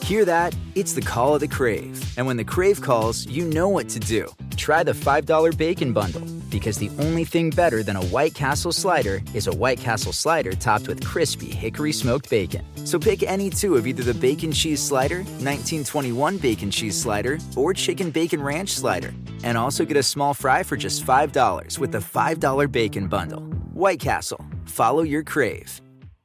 Hear that? It's the call of the Crave. And when the Crave calls, you know what to do. Try the $5 Bacon Bundle, because the only thing better than a White Castle slider is a White Castle slider topped with crispy hickory smoked bacon. So pick any two of either the Bacon Cheese Slider, 1921 Bacon Cheese Slider, or Chicken Bacon Ranch Slider. And also get a small fry for just $5 with the $5 Bacon Bundle. White Castle. Follow your Crave.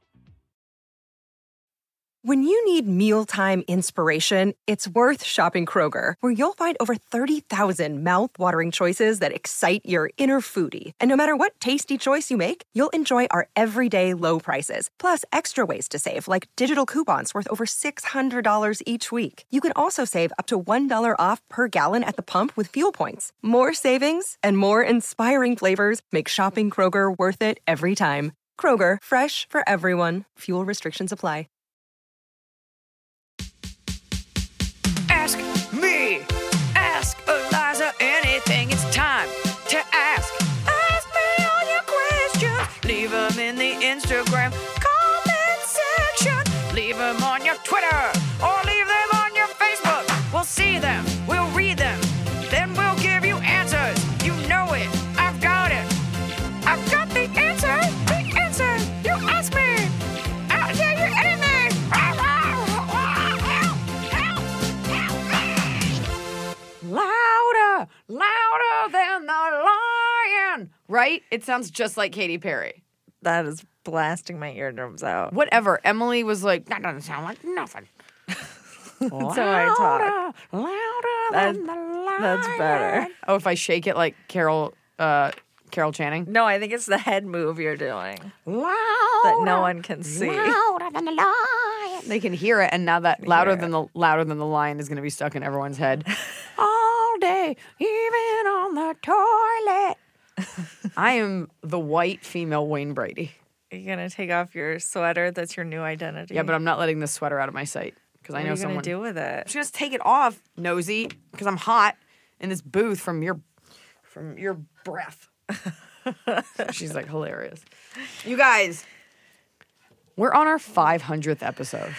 When you need mealtime inspiration, it's worth shopping Kroger, where you'll find over 30,000 mouth-watering choices that excite your inner foodie. And no matter what tasty choice you make, you'll enjoy our everyday low prices, plus extra ways to save, like digital coupons worth over $600 each week. You can also save up to $1 off per gallon at the pump with fuel points. More savings and more inspiring flavors make shopping Kroger worth it every time. Kroger, fresh for everyone. Fuel restrictions apply. Ask me, ask Eliza anything. It's time to ask. Ask me all your questions. Leave them in the Instagram comment section. Leave them on your Twitter or leave them on your Facebook. We'll see them, we'll read them, then we'll give you answers. You know it, I've got it. I've got the answer, you ask me. I'll tell you anything. Louder than the lion. Right? It sounds just like Katy Perry. That is blasting my eardrums out. Whatever. Emily was like, that doesn't sound like nothing. That's how I talk. Louder than the lion. That's better. Oh, if I shake it like Carol Channing? No, I think it's the head move you're doing. Louder. That no one can see. Louder than the lion. They can hear it, and now that louder than the lion is going to be stuck in everyone's head. All day, even on the toilet. I am the white female Wayne Brady. Are you going to take off your sweater? That's your new identity. Yeah, but I'm not letting this sweater out of my sight. Because I know someone. What are you going to do with it? I'm just going to take it off, nosy, because I'm hot in this booth from your breath. She's like hilarious. You guys, we're on our 500th episode.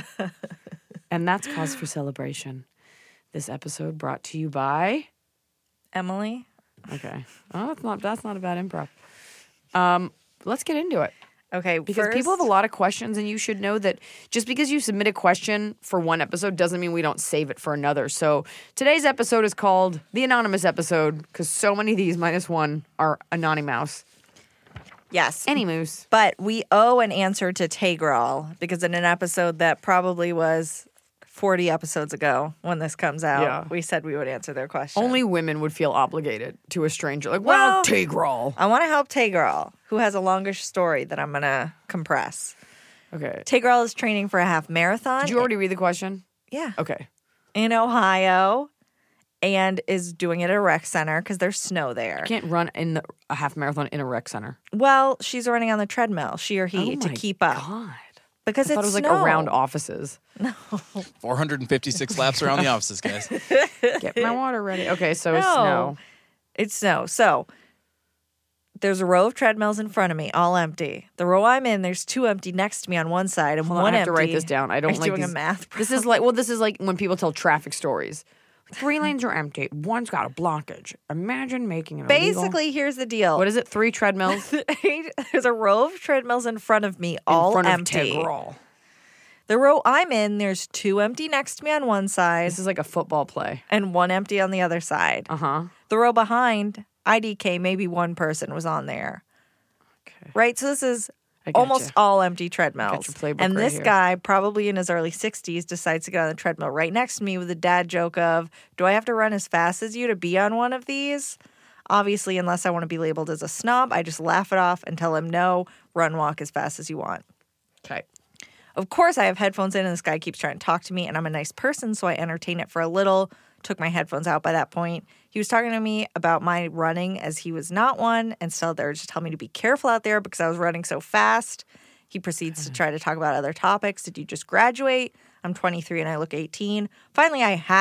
And that's cause for celebration. This episode brought to you by Emily. Okay. Oh, that's not a bad improv. Let's get into it. Okay, because people have a lot of questions, and you should know that just because you submit a question for one episode doesn't mean we don't save it for another. So today's episode is called the Anonymous episode because so many of these minus one are anonymous. Yes. Any moose. But we owe an answer to Tegral because in an episode that probably was 40 episodes ago when this comes out, we said we would answer their question. Only women would feel obligated to a stranger. Like, well Tegral. I want to help Tegral, who has a longish story that I'm going to compress. Okay. Tegral is training for a half marathon. Did you already read the question? Yeah. Okay. In Ohio, and is doing it at a rec center because there's snow there. You can't run in a half marathon in a rec center. Well, she's running on the treadmill, she or he, to keep up. God. Because I thought it was like around offices. No. 456 laps around the offices, guys. Get my water ready. Okay, so it's snow. It's snow. So there's a row of treadmills in front of me, all empty. The row I'm in, there's two empty next to me on one side and one empty. I have to write this down. I don't like doing these. A math problem? This is like when people tell traffic stories. 3 lanes are empty. One's got a blockage. Imagine making it illegal. Basically, here's the deal. What is it? 3 treadmills? There's a row of treadmills in front of me, all empty. In front of Tegral. The row I'm in, there's 2 empty next to me on one side. This is like a football play. And 1 empty on the other side. Uh-huh. The row behind, IDK, maybe 1 person was on there. Okay. Right? So this is almost all empty treadmills. And this guy, probably in his early 60s, decides to get on the treadmill right next to me with a dad joke of, do I have to run as fast as you to be on one of these? Obviously, unless I want to be labeled as a snob, I just laugh it off and tell him, no, run, walk as fast as you want. Okay. Of course, I have headphones in and this guy keeps trying to talk to me and I'm a nice person, so I entertain it for a little. Took my headphones out by that point. He was talking to me about my running as he was not one and still there just telling me to be careful out there because I was running so fast. He proceeds to try to talk about other topics. Did you just graduate? I'm 23 and I look 18. Finally, I had it.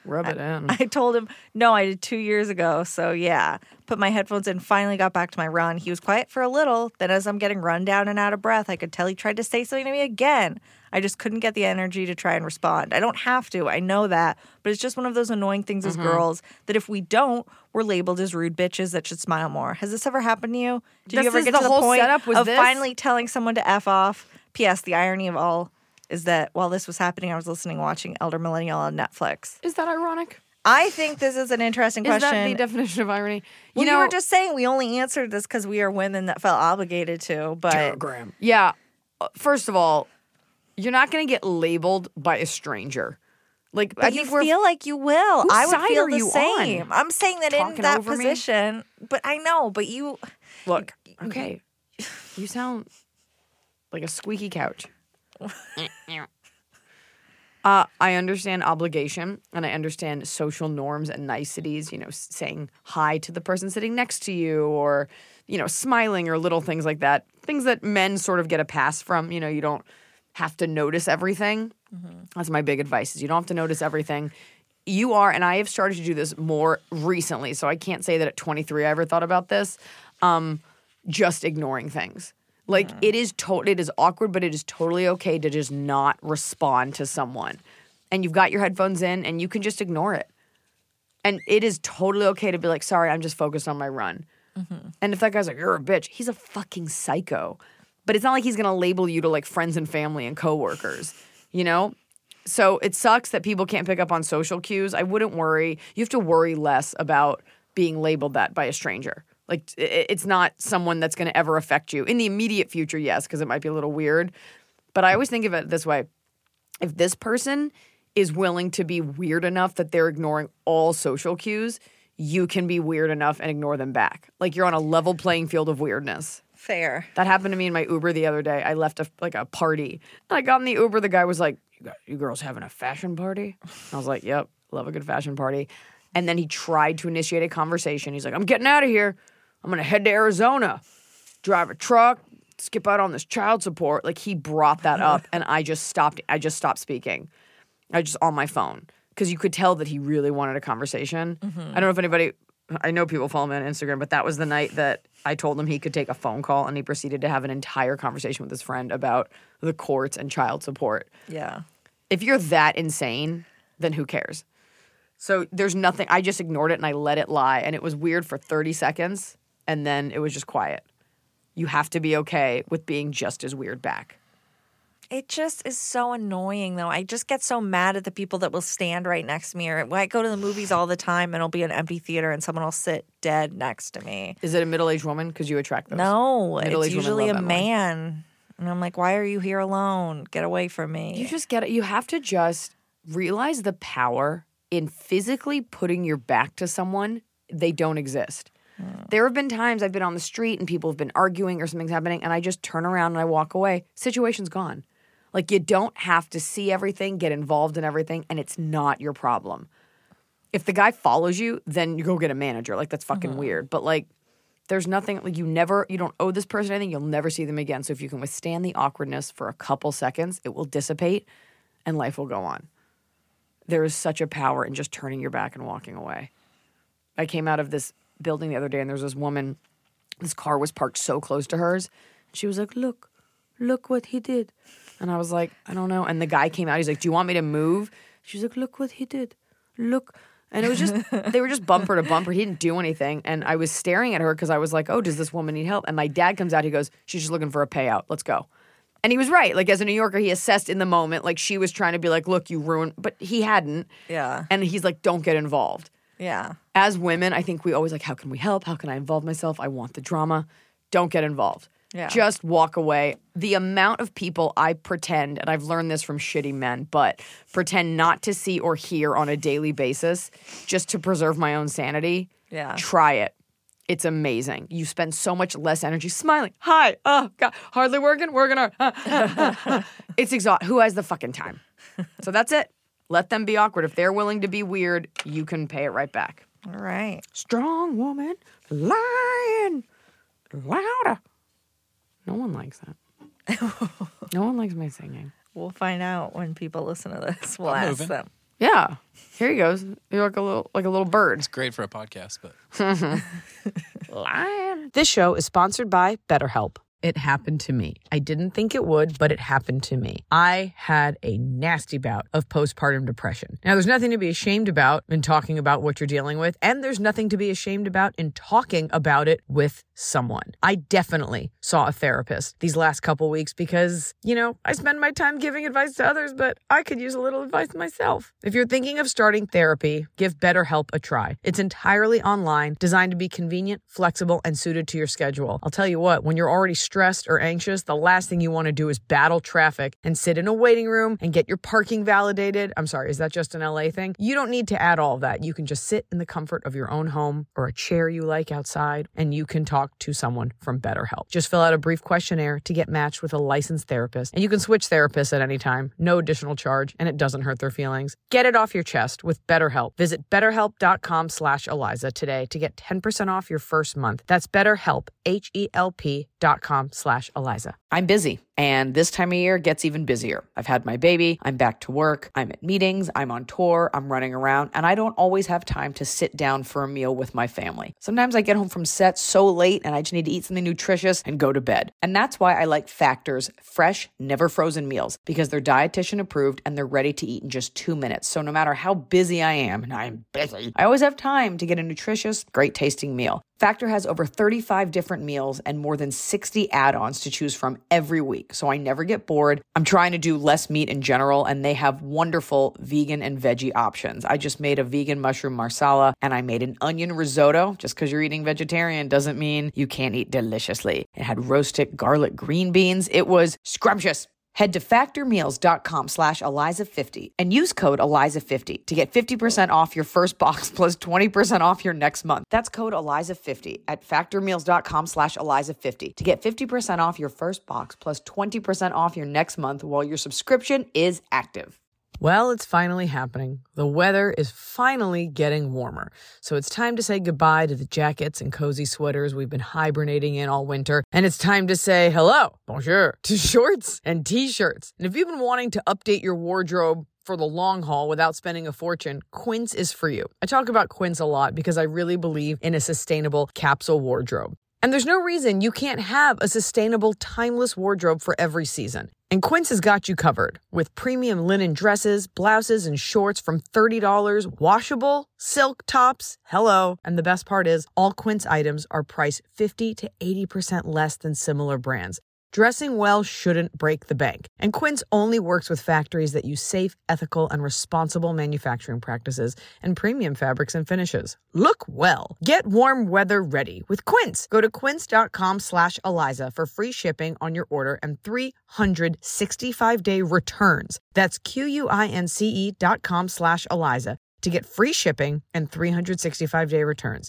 Rub it in. I told him, no, I did 2 years ago. So yeah, put my headphones in, finally got back to my run. He was quiet for a little. Then as I'm getting run down and out of breath, I could tell he tried to say something to me again. I just couldn't get the energy to try and respond. I don't have to. I know that. But it's just one of those annoying things as girls that if we don't, we're labeled as rude bitches that should smile more. Has this ever happened to you? Did you ever get to the point of finally telling someone to F off? P.S. The irony of all is that while this was happening, I was watching Elder Millennial on Netflix. Is that ironic? I think this is an interesting question. Is that the definition of irony? You were just saying we only answered this because we are women that felt obligated to. But Telegram. Yeah. First of all, you're not going to get labeled by a stranger. Like, but you feel like you will. I would feel the same. On? I'm saying that in that position. But I know. But you look. Okay, you sound like a squeaky couch. I understand obligation and I understand social norms and niceties, saying hi to the person sitting next to you or, smiling or little things like that. Things that men sort of get a pass from. You don't have to notice everything. Mm-hmm. That's my big advice is you don't have to notice everything. You are, and I have started to do this more recently, so I can't say that at 23 I ever thought about this, just ignoring things. Like, it is awkward, but it is totally okay to just not respond to someone. And you've got your headphones in, and you can just ignore it. And it is totally okay to be like, sorry, I'm just focused on my run. Mm-hmm. And if that guy's like, you're a bitch, he's a fucking psycho. But it's not like he's going to label you to, like, friends and family and coworkers, So it sucks that people can't pick up on social cues. I wouldn't worry. You have to worry less about being labeled that by a stranger. Like, it's not someone that's going to ever affect you. In the immediate future, yes, because it might be a little weird. But I always think of it this way. If this person is willing to be weird enough that they're ignoring all social cues, you can be weird enough and ignore them back. Like, you're on a level playing field of weirdness. Fair. That happened to me in my Uber the other day. I left a party. And I got in the Uber. The guy was like, you girls having a fashion party? I was like, yep, love a good fashion party. And then he tried to initiate a conversation. He's like, I'm getting out of here. I'm going to head to Arizona, drive a truck, skip out on this child support. Like, he brought that up, and I just stopped speaking. I just on my phone. Because you could tell that he really wanted a conversation. Mm-hmm. I don't know if anybody, I know people follow me on Instagram, but that was the night that I told him he could take a phone call, and he proceeded to have an entire conversation with his friend about the courts and child support. Yeah. If you're that insane, then who cares? So there's nothing, I just ignored it and I let it lie. And it was weird for 30 seconds. And then it was just quiet. You have to be okay with being just as weird back. It just is so annoying, though. I just get so mad at the people that will stand right next to me. Or I go to the movies all the time, and it'll be an empty theater, and someone will sit dead next to me. Is it a middle-aged woman? Because you attract those. No, it's usually a man. And I'm like, why are you here alone? Get away from me. You just get it. You have to just realize the power in physically putting your back to someone. They don't exist. There have been times I've been on the street and people have been arguing or something's happening and I just turn around and I walk away. Situation's gone. Like, you don't have to see everything, get involved in everything, and it's not your problem. If the guy follows you, then you go get a manager. Like, that's fucking weird. But, like, there's nothing, like, you don't owe this person anything. You'll never see them again. So if you can withstand the awkwardness for a couple seconds, it will dissipate and life will go on. There is such a power in just turning your back and walking away. I came out of this building the other day and there was this woman, this car was parked so close to hers. She was like, look what he did. And I was like, I don't know. And the guy came out, he's like, do you want me to move? She was like, look what he did. Look. And it was just, they were just bumper to bumper. He didn't do anything. And I was staring at her because I was like, oh, does this woman need help? And my dad comes out, he goes, she's just looking for a payout. Let's go. And he was right. Like, as a New Yorker, he assessed in the moment, like, she was trying to be like, look, you ruined, but he hadn't. Yeah. And he's like, don't get involved. Yeah. As women, I think we always like, how can we help? How can I involve myself? I want the drama. Don't get involved. Yeah. Just walk away. The amount of people I pretend, and I've learned this from shitty men, but pretend not to see or hear on a daily basis just to preserve my own sanity. Yeah. Try it. It's amazing. You spend so much less energy smiling. Hi. Oh, God. Hardly working hard. It's exhausting. Who has the fucking time? So that's it. Let them be awkward. If they're willing to be weird, you can pay it right back. All right. Strong woman, lying louder. No one likes that. No one likes my singing. We'll find out when people listen to this. We'll ask them. Yeah. Here he goes. You're like a little bird. It's great for a podcast, but Lion. This show is sponsored by BetterHelp. It happened to me. I didn't think it would, but it happened to me. I had a nasty bout of postpartum depression. Now, there's nothing to be ashamed about in talking about what you're dealing with, and there's nothing to be ashamed about in talking about it with someone. I definitely saw a therapist these last couple weeks because, I spend my time giving advice to others, but I could use a little advice myself. If you're thinking of starting therapy, give BetterHelp a try. It's entirely online, designed to be convenient, flexible, and suited to your schedule. I'll tell you what, when you're already stressed or anxious, the last thing you want to do is battle traffic and sit in a waiting room and get your parking validated. I'm sorry, is that just an LA thing? You don't need to add all of that. You can just sit in the comfort of your own home or a chair you like outside, and you can talk to someone from BetterHelp. Just fill out a brief questionnaire to get matched with a licensed therapist, and you can switch therapists at any time. No additional charge, and it doesn't hurt their feelings. Get it off your chest with BetterHelp. Visit BetterHelp.com/Eliza today to get 10% off your first month. That's BetterHelp, HELP.com/Eliza. I'm busy, and this time of year gets even busier. I've had my baby, I'm back to work, I'm at meetings, I'm on tour, I'm running around, and I don't always have time to sit down for a meal with my family. Sometimes I get home from set so late and I just need to eat something nutritious and go to bed. And that's why I like Factor's fresh, never frozen meals, because they're dietitian approved and they're ready to eat in just 2 minutes. So no matter how busy I am, and I'm busy, I always have time to get a nutritious, great tasting meal. Factor has over 35 different meals and more than 60 add-ons to choose from every week, so I never get bored. I'm trying to do less meat in general, and they have wonderful vegan and veggie options. I just made a vegan mushroom marsala, and I made an onion risotto. Just because you're eating vegetarian doesn't mean you can't eat deliciously. It had roasted garlic green beans. It was scrumptious. Head to factormeals.com/Eliza50 and use code Eliza50 to get 50% off your first box plus 20% off your next month. That's code Eliza50 at factormeals.com/Eliza50 to get 50% off your first box plus 20% off your next month while your subscription is active. Well, it's finally happening. The weather is finally getting warmer. So it's time to say goodbye to the jackets and cozy sweaters we've been hibernating in all winter. And it's time to say hello, bonjour, to shorts and t-shirts. And if you've been wanting to update your wardrobe for the long haul without spending a fortune, Quince is for you. I talk about Quince a lot because I really believe in a sustainable capsule wardrobe. And there's no reason you can't have a sustainable, timeless wardrobe for every season. And Quince has got you covered with premium linen dresses, blouses, and shorts from $30, washable, silk tops, hello. And the best part is all Quince items are priced 50 to 80% less than similar brands. Dressing well shouldn't break the bank. And Quince only works with factories that use safe, ethical, and responsible manufacturing practices and premium fabrics and finishes. Look well. Get warm weather ready with Quince. Go to quince.com/Eliza for free shipping on your order and 365-day returns. That's QUINCE.com/Eliza to get free shipping and 365-day returns.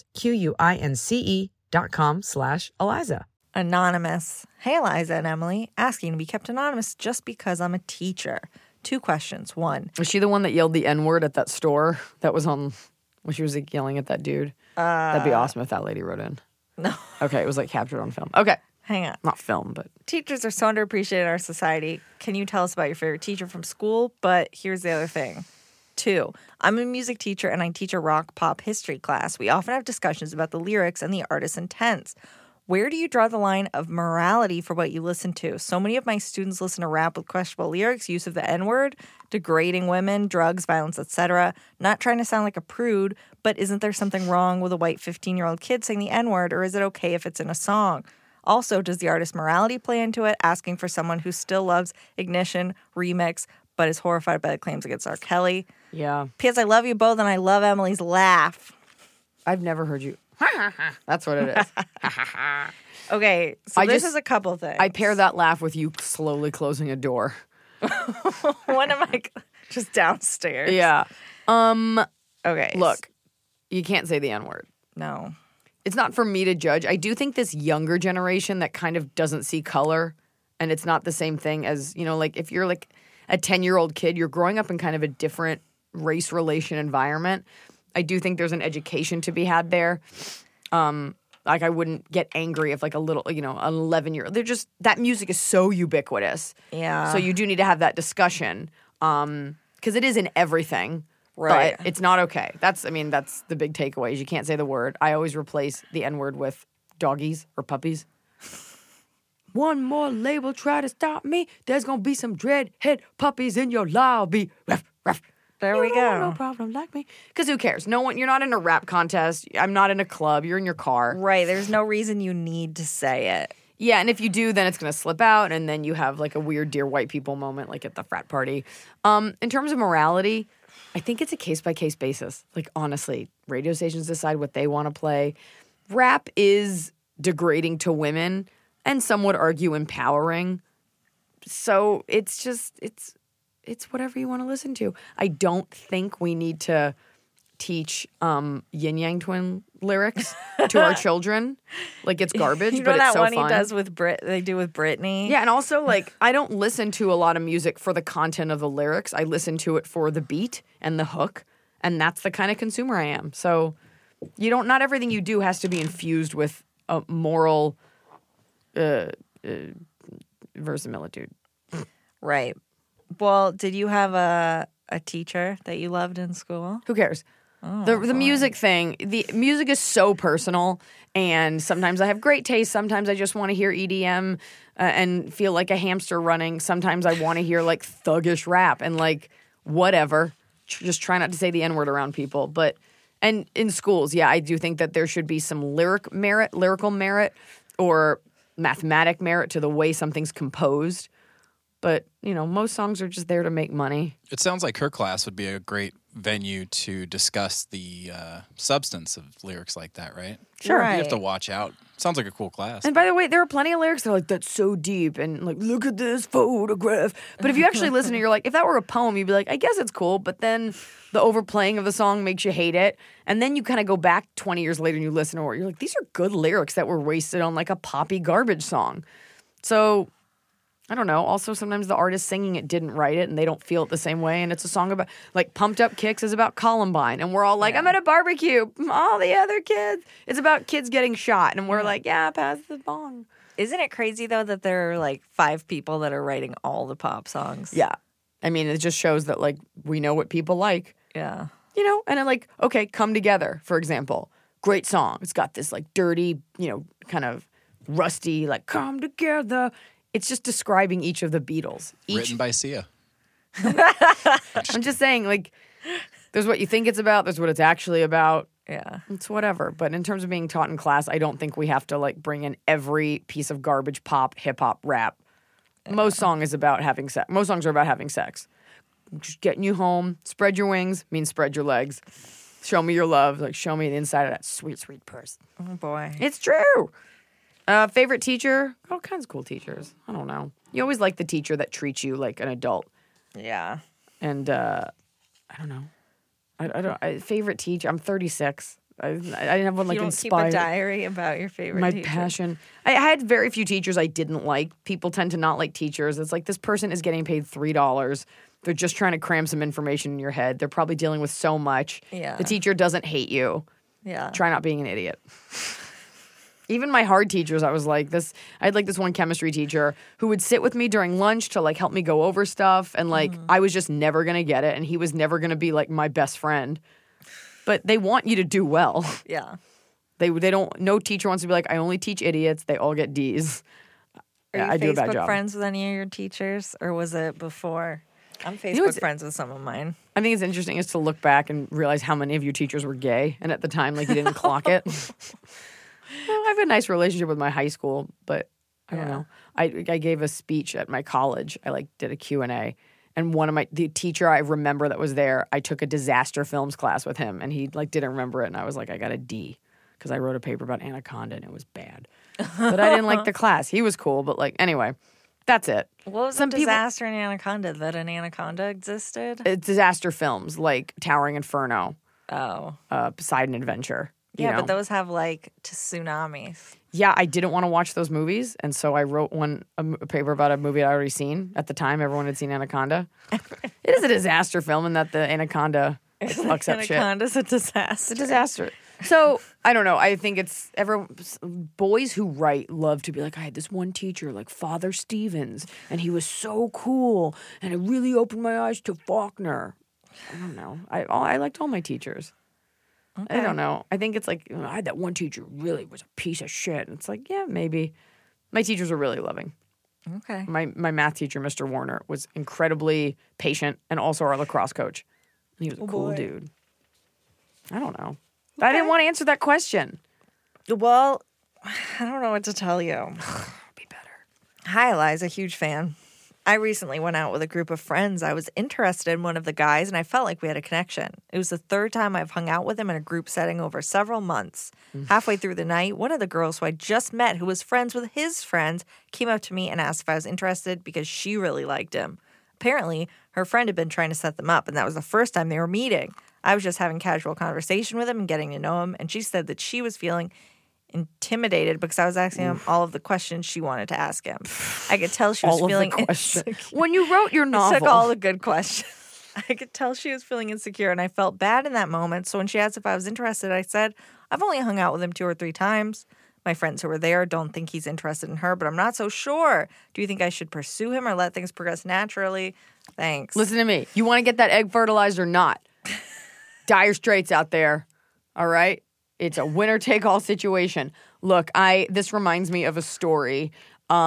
QUINCE.com/Eliza. Anonymous. Hey, Eliza and Emily. Asking to be kept anonymous just because I'm a teacher. 2 questions. 1. Was she the one that yelled the N-word at that store that was on when she was like, yelling at that dude? That'd be awesome if that lady wrote in. No. Okay, it was like captured on film. Okay. Hang on. Not film, but. Teachers are so underappreciated in our society. Can you tell us about your favorite teacher from school? But here's the other thing. 2, I'm a music teacher and I teach a rock pop history class. We often have discussions about the lyrics and the artist's intents. Where do you draw the line of morality for what you listen to? So many of my students listen to rap with questionable lyrics, use of the N-word, degrading women, drugs, violence, etc. Not trying to sound like a prude, but isn't there something wrong with a white 15-year-old kid saying the N-word, or is it okay if it's in a song? Also, does the artist's morality play into it? Asking for someone who still loves Ignition, Remix, but is horrified by the claims against R. Kelly. Yeah. P.S. I love you both, and I love Emily's laugh. I've never heard you. That's what it is. Okay, so this is a couple things. I pair that laugh with you slowly closing a door. When am I just downstairs? Yeah. Okay. Look, you can't say the N-word. No. It's not for me to judge. I do think this younger generation that kind of doesn't see color, and it's not the same thing as, like if you're like a 10-year-old kid, you're growing up in kind of a different race relation environment. I do think there's an education to be had there. Like I wouldn't get angry if like a little, an 11-year-old. They're just, that music is so ubiquitous. Yeah. So you do need to have that discussion because it is in everything. Right. But it's not okay. That's the big takeaway is you can't say the word. I always replace the N-word with doggies or puppies. One more label try to stop me. There's going to be some dreadhead puppies in your lobby. Ruff, ruff. There we go. No problem like me. Because who cares? No one. You're not in a rap contest. I'm not in a club. You're in your car. Right. There's no reason you need to say it. Yeah, and if you do, then it's going to slip out, and then you have like a weird dear white people moment like at the frat party. In terms of morality, I think it's a case-by-case basis. Like, honestly, radio stations decide what they want to play. Rap is degrading to women, and some would argue empowering. So it's just, it's whatever you want to listen to. I don't think we need to teach Yin Yang Twin lyrics to our children. Like, it's garbage, you know but that it's so one fun. he does with they do with Britney? Yeah, and also, like, I don't listen to a lot of music for the content of the lyrics. I listen to it for the beat and the hook, and that's the kind of consumer I am. So not everything you do has to be infused with a moral verisimilitude. Right. Well, did you have a teacher that you loved in school? Who cares? The music thing, the music is so personal, and sometimes I have great taste. Sometimes I just want to hear EDM and feel like a hamster running. Sometimes I want to hear like thuggish rap and like whatever. Just try not to say the N-word around people. And in schools, yeah, I do think that there should be some lyrical merit or mathematic merit to the way something's composed. But, most songs are just there to make money. It sounds like her class would be a great venue to discuss the substance of lyrics like that, right? Sure. Right. You have to watch out. Sounds like a cool class. And by the way, there are plenty of lyrics that are like, that's so deep, and like, look at this photograph. But if you actually listen to it, you're like, if that were a poem, you'd be like, I guess it's cool, but then the overplaying of the song makes you hate it. And then you kind of go back 20 years later and you listen to it, you're like, these are good lyrics that were wasted on like a poppy garbage song. So I don't know. Also, sometimes the artist singing it didn't write it and they don't feel it the same way. And it's a song about, like, Pumped Up Kicks is about Columbine. And we're all like, I'm at a barbecue. All the other kids. It's about kids getting shot. And we're like, yeah, pass the bong. Isn't it crazy, though, that there are like 5 people that are writing all the pop songs? Yeah. I mean, it just shows that, like, we know what people like. Yeah. And then, like, okay, Come Together, for example. Great song. It's got this, like, dirty, kind of rusty, like, come together. It's just describing each of the Beatles. Written by Sia. I'm just saying, like, there's what you think it's about, there's what it's actually about. Yeah. It's whatever. But in terms of being taught in class, I don't think we have to, like, bring in every piece of garbage pop, hip-hop, rap. Yeah. Most songs are about having sex. Just getting you home. Spread your wings means spread your legs. Show me your love. Like, show me the inside of that sweet, sweet person. Oh, boy. It's true. Favorite teacher? All kinds of cool teachers. I don't know. You always like the teacher that treats you like an adult. Yeah. And I don't know. Favorite teacher? I'm 36. I didn't have one like you don't inspired. keep a diary about your favorite My teacher. passion. I had very few teachers I didn't like. People tend to not like teachers. It's like this person is getting paid $3. They're just trying to cram some information in your head. They're probably dealing with so much. Yeah. The teacher doesn't hate you. Yeah. Try not being an idiot. Even my hard teachers, I was like this. I had like this one chemistry teacher who would sit with me during lunch to like help me go over stuff, and like I was just never gonna get it, and he was never gonna be like my best friend. But they want you to do well. Yeah. They don't. No teacher wants to be like, I only teach idiots. They all get D's. Are you I do a bad Facebook job. friends with any of your teachers, or was it before? I'm Facebook friends with some of mine. I think it's interesting is to look back and realize how many of your teachers were gay, and at the time, like you didn't clock it. Well, I have a nice relationship with my high school, but I don't know. I gave a speech at my college. I like did a Q&A. And the teacher I remember that was there, I took a disaster films class with him, and he like didn't remember it. And I was like, I got a D because I wrote a paper about Anaconda and it was bad. But I didn't like the class. He was cool, but like anyway, that's it. What was the disaster in Anaconda? That an anaconda existed? Disaster films like Towering Inferno. Oh. Poseidon Adventure. Yeah, know? But those have like tsunamis. Yeah, I didn't want to watch those movies, and so I wrote a paper about a movie I'd already seen. At the time, everyone had seen Anaconda. It is a disaster film in that the anaconda fucks up shit. Anaconda's a disaster. It's a disaster. So, I don't know. I think it's boys who write love to be like, I had this one teacher, like Father Stevens, and he was so cool, and it really opened my eyes to Faulkner. I don't know. I liked all my teachers. Okay. I don't know. I think it's like, I had that one teacher who really was a piece of shit. And it's like, yeah, maybe. My teachers were really loving. Okay. My math teacher, Mr. Warner, was incredibly patient and also our lacrosse coach. And he was a cool dude. I don't know. Okay. I didn't want to answer that question. Well, I don't know what to tell you. Be better. Hi, Eliza. Huge fan. I recently went out with a group of friends. I was interested in one of the guys, and I felt like we had a connection. It was the third time I've hung out with him in a group setting over several months. Halfway through the night, one of the girls who I just met, who was friends with his friends, came up to me and asked if I was interested because she really liked him. Apparently, her friend had been trying to set them up, and that was the first time they were meeting. I was just having casual conversation with him and getting to know him, and she said that she was feeling intimidated because I was asking him all of the questions she wanted to ask him. I could tell she was feeling insecure. When you wrote your novel, took all the good questions. I could tell she was feeling insecure, and I felt bad in that moment. So when she asked if I was interested, I said, I've only hung out with him 2 or 3 times. My friends who were there don't think he's interested in her, but I'm not so sure. Do you think I should pursue him or let things progress naturally? Thanks. Listen to me. You want to get that egg fertilized or not? Dire straits out there. All right? It's a winner-take-all situation. Look, this reminds me of a story. When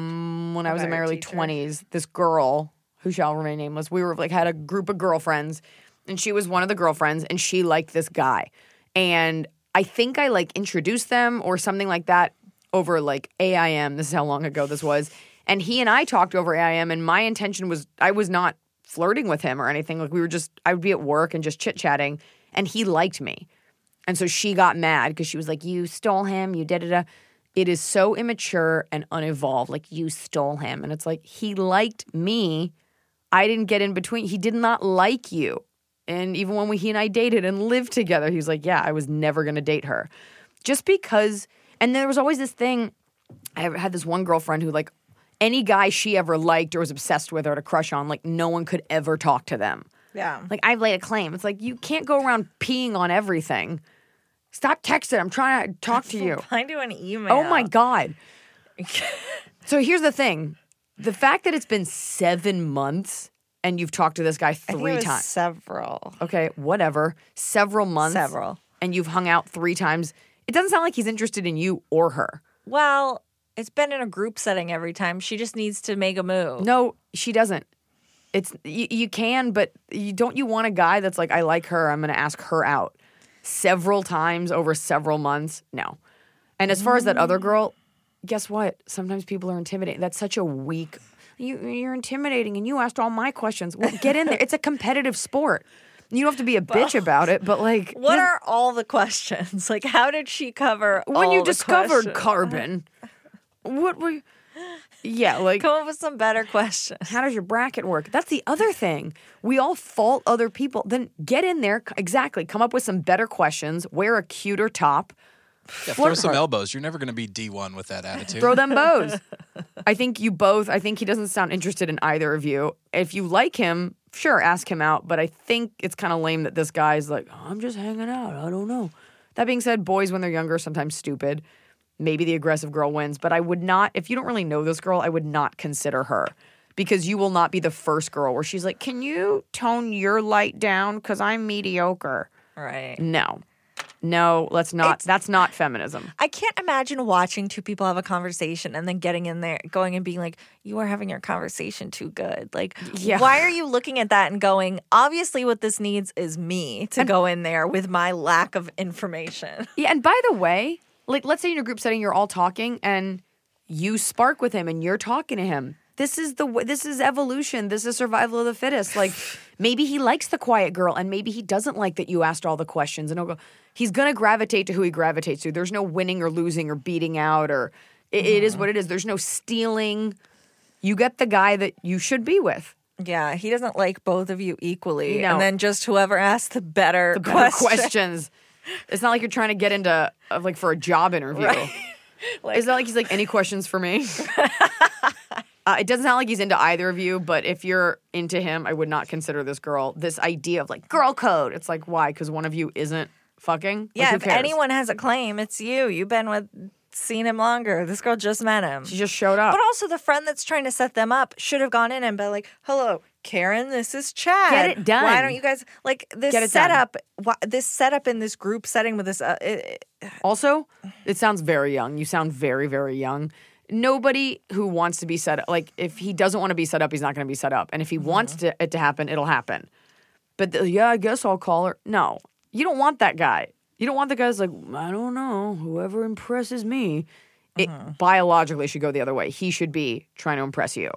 I was in my early 20s, this girl, who shall remain nameless, we were had a group of girlfriends, and she was one of the girlfriends, and she liked this guy. And I think I introduced them or something like that over AIM. This is how long ago this was. And he and I talked over AIM, and my intention was I was not flirting with him or anything. I would be at work and just chit-chatting, and he liked me. And so she got mad because she was like, you stole him, you da-da-da. It is so immature and unevolved. You stole him. And it's he liked me. I didn't get in between. He did not like you. And even when he and I dated and lived together, he was like, yeah, I was never going to date her. Just because, and there was always this thing, I had this one girlfriend who any guy she ever liked or was obsessed with or had a crush on, no one could ever talk to them. Yeah. I've laid a claim. It's you can't go around peeing on everything. Stop texting. I'm trying to talk to you. Find you an email. Oh, my God. So here's the thing. The fact that it's been 7 months and you've talked to this guy 3 times. Several. Okay, whatever. Several months. Several. And you've hung out 3 times. It doesn't sound like he's interested in you or her. Well, it's been in a group setting every time. She just needs to make a move. No, she doesn't. It's you can, but you want a guy that's I like her, I'm going to ask her out several times over several months? No. And as far as that other girl, guess what? Sometimes people are intimidating. That's such a weak, you're intimidating and you asked all my questions. Well, get in there. It's a competitive sport. You don't have to be a bitch about it, but what are all the questions? How did she cover when all you the discovered questions? carbon? What were you... Yeah, come up with some better questions. How does your bracket work? That's the other thing. We all fault other people. Then get in there. Exactly. Come up with some better questions. Wear a cuter top. Yeah, throw some elbows. You're never going to be D1 with that attitude. Throw them bows. I think he doesn't sound interested in either of you. If you like him, sure, ask him out. But I think it's kind of lame that this guy's I'm just hanging out. I don't know. That being said, boys when they're younger are sometimes stupid. Maybe the aggressive girl wins, but I would not, if you don't really know this girl, I would not consider her because you will not be the first girl where she's like, can you tone your light down because I'm mediocre? Right. No, let's not. That's not feminism. I can't imagine watching 2 people have a conversation and then getting in there, going and being like, you are having your conversation too good. Why are you looking at that and going, obviously what this needs is me to go in there with my lack of information. Yeah, and by the way, let's say in a group setting, you're all talking and you spark with him and you're talking to him. This is evolution. This is survival of the fittest. Maybe he likes the quiet girl and maybe he doesn't like that you asked all the questions and he's going to gravitate to who he gravitates to. There's no winning or losing or beating out or it is what it is. There's no stealing. You get the guy that you should be with. Yeah, he doesn't like both of you equally. No. And then just whoever asks the better questions. It's not like you're trying to get into for a job interview. Right. It's not like he's any questions for me? It doesn't sound like he's into either of you, but if you're into him, I would not consider this girl. This idea of girl code. It's why? Because one of you isn't fucking? Yeah, who if cares? anyone has a claim, it's you. You've been seen him longer. This girl just met him. She just showed up. But also the friend that's trying to set them up should have gone in and been like, hello, Karen, this is Chad. Get it done. Why don't you guys this setup? This setup in this group setting with this. Also, it sounds very young. You sound very, very young. Nobody who wants to be set up, if he doesn't want to be set up, he's not going to be set up. And if he wants it to happen, it'll happen. But I guess I'll call her. No, you don't want that guy. You don't want the guy who's like, I don't know, whoever impresses me. It biologically should go the other way. He should be trying to impress you.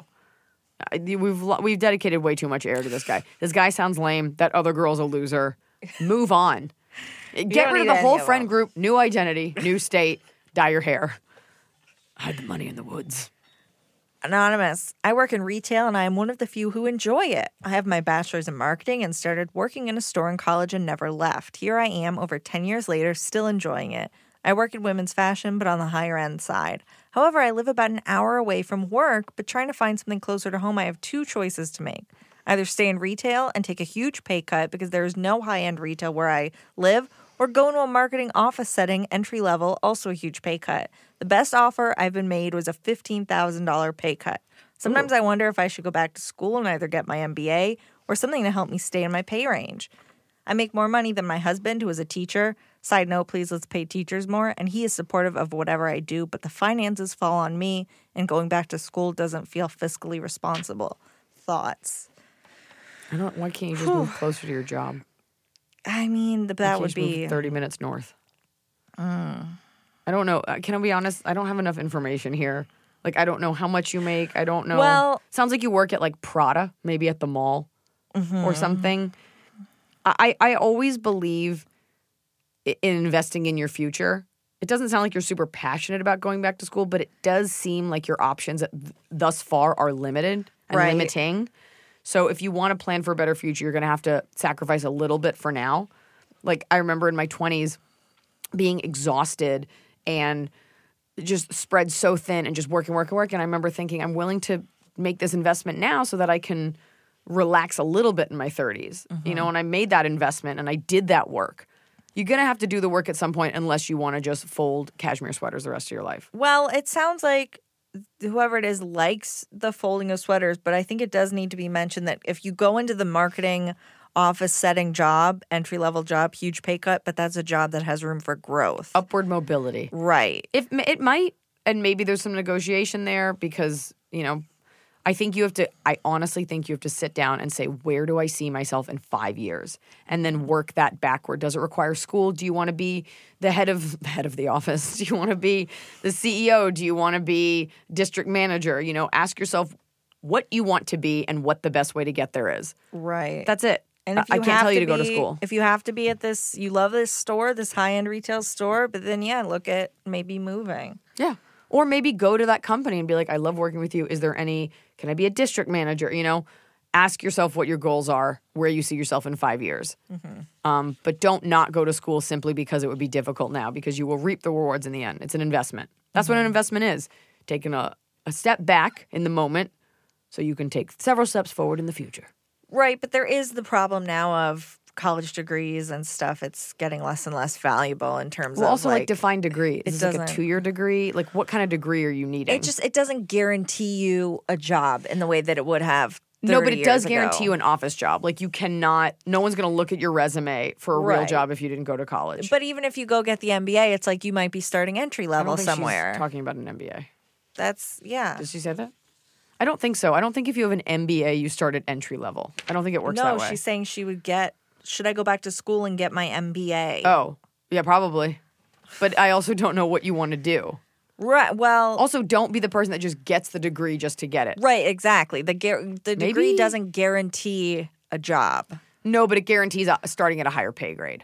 We've dedicated way too much air to this guy. This guy sounds lame. That other girl's a loser. Move on. Get rid of the whole friend group. New identity, new state. Dye your hair. Hide the money in the woods. Anonymous. I work in retail and I am one of the few who enjoy it. I have my bachelor's in marketing and started working in a store in college and never left. Here I am over 10 years later, still enjoying it. I work in women's fashion, but on the higher end side. However, I live about an hour away from work, but trying to find something closer to home, I have two choices to make. Either stay in retail and take a huge pay cut because there is no high-end retail where I live, or go into a marketing office setting, entry level, also a huge pay cut. The best offer I've been made was a $15,000 pay cut. Sometimes I wonder if I should go back to school and either get my MBA or something to help me stay in my pay range. I make more money than my husband, who is a teacher. Side note, please let's pay teachers more. And he is supportive of whatever I do, but the finances fall on me, and going back to school doesn't feel fiscally responsible. Thoughts? Why can't you just move closer to your job? I mean, that would be 30 minutes north. I don't know. Can I be honest? I don't have enough information here. I don't know how much you make. I don't know. Well, sounds like you work at Prada, maybe at the mall or something. I always believe in investing in your future. It doesn't sound like you're super passionate about going back to school, but it does seem like your options thus far are limited and limiting. So if you want to plan for a better future, you're going to have to sacrifice a little bit for now. I remember in my 20s being exhausted and just spread so thin and just working. And I remember thinking, I'm willing to make this investment now so that I can relax a little bit in my 30s. And I made that investment and I did that work. You're going to have to do the work at some point unless you want to just fold cashmere sweaters the rest of your life. Well, it sounds like whoever it is likes the folding of sweaters, but I think it does need to be mentioned that if you go into the marketing office setting job, entry-level job, huge pay cut, but that's a job that has room for growth. Upward mobility. Right. It might, and maybe there's some negotiation there because, I honestly think you have to sit down and say, where do I see myself in 5 years? And then work that backward. Does it require school? Do you want to be the head of the office? Do you want to be the CEO? Do you want to be district manager? Ask yourself what you want to be and what the best way to get there is. Right. That's it. And I can't tell you to go to school. If you have to be at this, you love this store, this high-end retail store, but then, look at maybe moving. Yeah. Or maybe go to that company and be like, I love working with you. Can I be a district manager? Ask yourself what your goals are, where you see yourself in 5 years. But don't not go to school simply because it would be difficult now, because you will reap the rewards in the end. It's an investment. That's what an investment is. Taking a step back in the moment so you can take several steps forward in the future. Right, but there is the problem now of college degrees and stuff. It's getting less and less valuable in terms of also define degree. Is it a 2-year degree? What kind of degree are you needing? It doesn't guarantee you a job in the way that it would have 30 No, but it does years guarantee ago. you an office job. You cannot, no one's going to look at your resume for a real job if you didn't go to college. But even if you go get the MBA, it's like you might be starting entry level somewhere. She's talking about an MBA. That's, yeah. Did she say that? I don't think so. I don't think if you have an MBA, you start at entry level. I don't think it works that way. No, she's saying she would should I go back to school and get my MBA? Oh, yeah, probably. But I also don't know what you want to do. Right, well... Also, don't be the person that just gets the degree just to get it. Right, exactly. The degree doesn't guarantee a job. No, but it guarantees starting at a higher pay grade.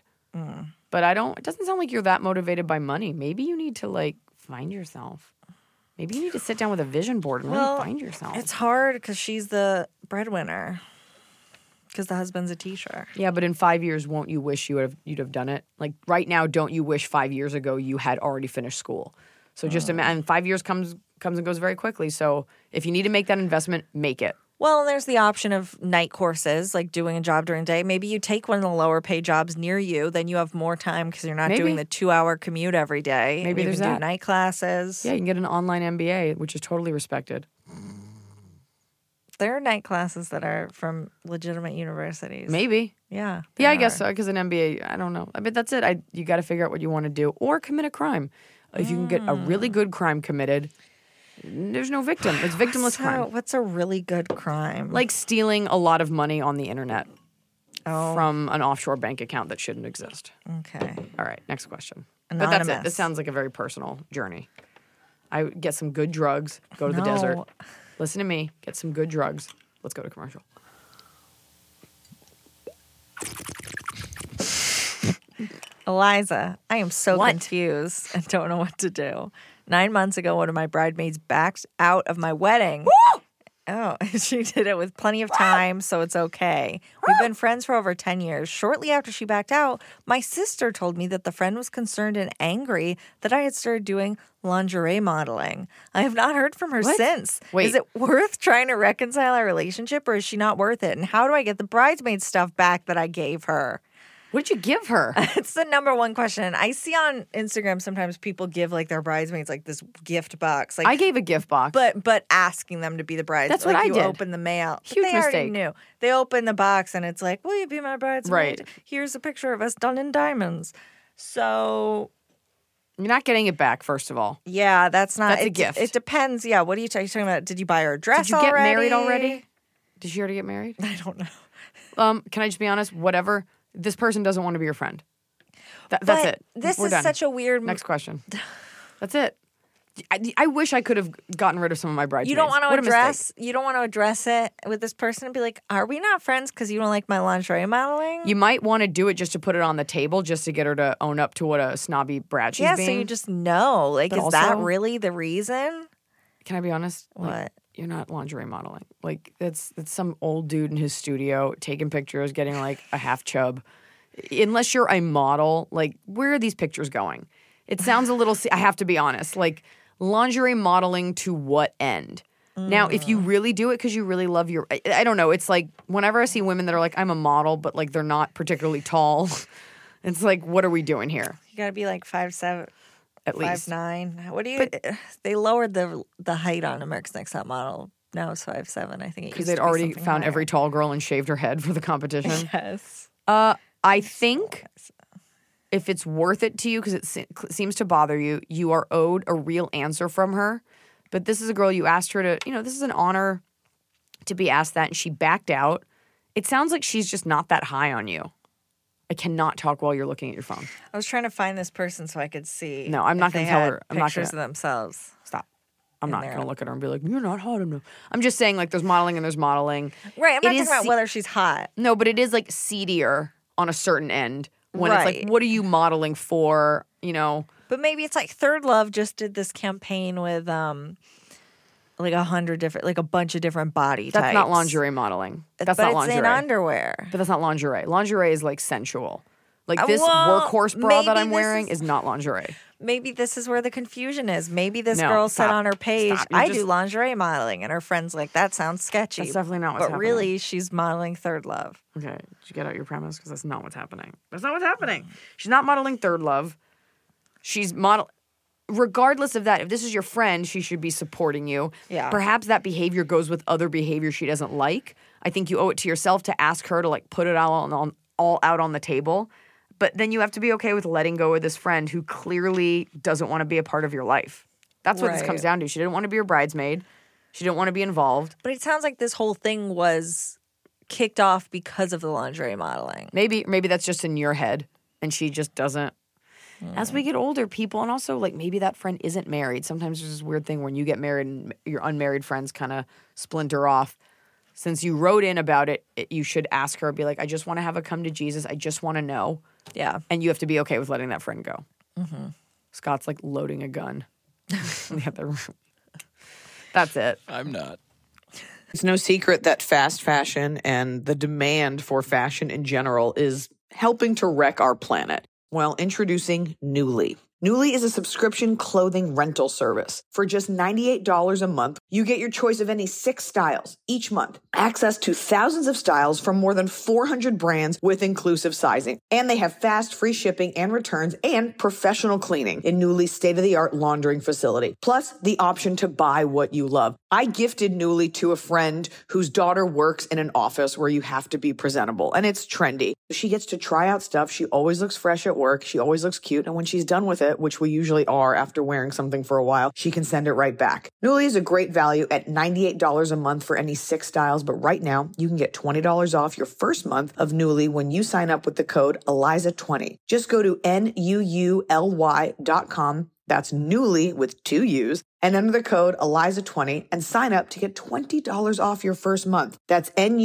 But it doesn't sound like you're that motivated by money. Maybe you need to, find yourself. Maybe you need to sit down with a vision board and really find yourself. It's hard because she's the breadwinner. Because the husband's a teacher. Yeah, but in 5 years, won't you wish you'd have done it? Right now, don't you wish 5 years ago you had already finished school? So just imagine, 5 years comes and goes very quickly. So if you need to make that investment, make it. Well, there's the option of night courses, like doing a job during the day. Maybe you take one of the lower paid jobs near you, then you have more time because you're not doing the 2-hour commute every day. Maybe there's that. Do night classes. Yeah, you can get an online MBA, which is totally respected. There are night classes that are from legitimate universities. Maybe. Yeah. Yeah, I guess so. Because an MBA, I don't know. I mean, that's it. You got to figure out what you want to do or commit a crime. If you can get a really good crime committed, there's no victim. It's victimless crime. What's a really good crime? Like stealing a lot of money on the internet from an offshore bank account that shouldn't exist. Okay. All right, next question. Anonymous. But that's it. This sounds like a very personal journey. I get some good drugs, go to the desert. Listen to me, get some good drugs. Let's go to commercial. Eliza, I am so confused and don't know what to do. 9 months ago, one of my bridesmaids backed out of my wedding. Woo! Oh, she did it with plenty of time, so it's okay. We've been friends for over 10 years. Shortly after she backed out, my sister told me that the friend was concerned and angry that I had started doing lingerie modeling. I have not heard from her since. Wait. Is it worth trying to reconcile our relationship, or is she not worth it? And how do I get the bridesmaid stuff back that I gave her? What did you give her? It's the number one question. I see on Instagram sometimes people give like their bridesmaids like this gift box. Like I gave a gift box. but asking them to be the bridesmaid. That's what I you did. Open the mail. Huge they already mistake. knew. They open the box and it's like, will you be my bridesmaid? Right. Here's a picture of us done in diamonds. So You're not getting it back, first of all. yeah, that's a gift. It depends. Yeah, what are you talking about? Did you buy her a dress? Did you get married already? Did she already get married? I don't know. Can I just be honest? Whatever. This person doesn't want to be your friend. That's it. This We're is done. such a weird. Next question. That's it. I wish I could have gotten rid of some of my bridesmaids. You don't want to What a address. mistake. You don't want to address it with this person and be like, "Are we not friends because you don't like my lingerie modeling?" You might want to do it just to put it on the table, just to get her to own up to what a snobby brat she's being. So you just know. Like, But is that also- really the reason? Can I be honest? What? Like, you're not lingerie modeling. Like that's some old dude in his studio taking pictures, getting like a half chub. Unless you're a model, like where are these pictures going? It sounds a little. I have to be honest. Like lingerie modeling to what end? Now, if you really do it because you really love your, I don't know. It's like whenever I see women that are like, I'm a model, but like they're not particularly tall. It's like, what are we doing here? You got to be like 5'7", At least 5'9". What do you? They lowered the height on America's Next Top Model. Now it's 5'7". I think because they'd already found every tall girl and shaved her head for the competition. Yes. I think if it's worth it to you because it seems to bother you, you are owed a real answer from her. But this is a girl you asked her to, this is an honor to be asked that, and she backed out. It sounds like she's just not that high on you. I cannot talk while you're looking at your phone. I was trying to find this person so I could see. No, I'm not going to tell her. I'm not pictures gonna, of themselves. Stop. I'm not going to look at her and be like, you're not hot enough. I'm just saying, like, there's modeling and there's modeling. Right. I'm not talking about whether she's hot. No, but it is, like, seedier on a certain end when it's Right. like, what are you modeling for, But maybe it's like Third Love just did this campaign with like 100 different, like a bunch of different body types. That's not lingerie modeling. That's but not it's lingerie. in underwear. But that's not lingerie. Lingerie is like sensual. Like this workhorse bra that I'm wearing is not lingerie. Maybe this is where the confusion is. Maybe this No, girl stop. said on her page, Stop. You're I just- do lingerie modeling. And her friend's like, that sounds sketchy. That's definitely not what's But happening. really, she's modeling Third Love. Okay, did you get out your premise? Because that's not what's happening. That's not what's happening. She's not modeling Third Love. She's regardless of that, if this is your friend, she should be supporting you. Yeah. Perhaps that behavior goes with other behavior she doesn't like. I think you owe it to yourself to ask her to like put it all out on the table. But then you have to be okay with letting go of this friend who clearly doesn't want to be a part of your life. That's what this comes down to. She didn't want to be your bridesmaid. She didn't want to be involved. But it sounds like this whole thing was kicked off because of the lingerie modeling. Maybe that's just in your head and she just doesn't. As we get older, people, and also like maybe that friend isn't married. Sometimes there's this weird thing when you get married and your unmarried friends kind of splinter off. Since you wrote in about it, you should ask her, be like, I just want to have a come to Jesus. I just want to know. Yeah. And you have to be okay with letting that friend go. Mm-hmm. Scott's like loading a gun in the other room. That's it. I'm not. It's no secret that fast fashion and the demand for fashion in general is helping to wreck our planet. Well, introducing Nuuly. Nuuly is a subscription clothing rental service. For just $98 a month, you get your choice of any 6 styles each month, access to thousands of styles from more than 400 brands with inclusive sizing. And they have fast, free shipping and returns and professional cleaning in Nuuly's state-of-the-art laundering facility. Plus, the option to buy what you love. I gifted Nuuly to a friend whose daughter works in an office where you have to be presentable, and it's trendy. She gets to try out stuff. She always looks fresh at work. She always looks cute. And when she's done with it, which we usually are after wearing something for a while, she can send it right back. Nuuly is a great value at $98 a month for any 6 styles, but right now you can get $20 off your first month of Nuuly when you sign up with the code ELIZA20. Just go to NUULY.com. That's Nuuly with 2 U's, and enter the code ELIZA20 and sign up to get $20 off your first month. That's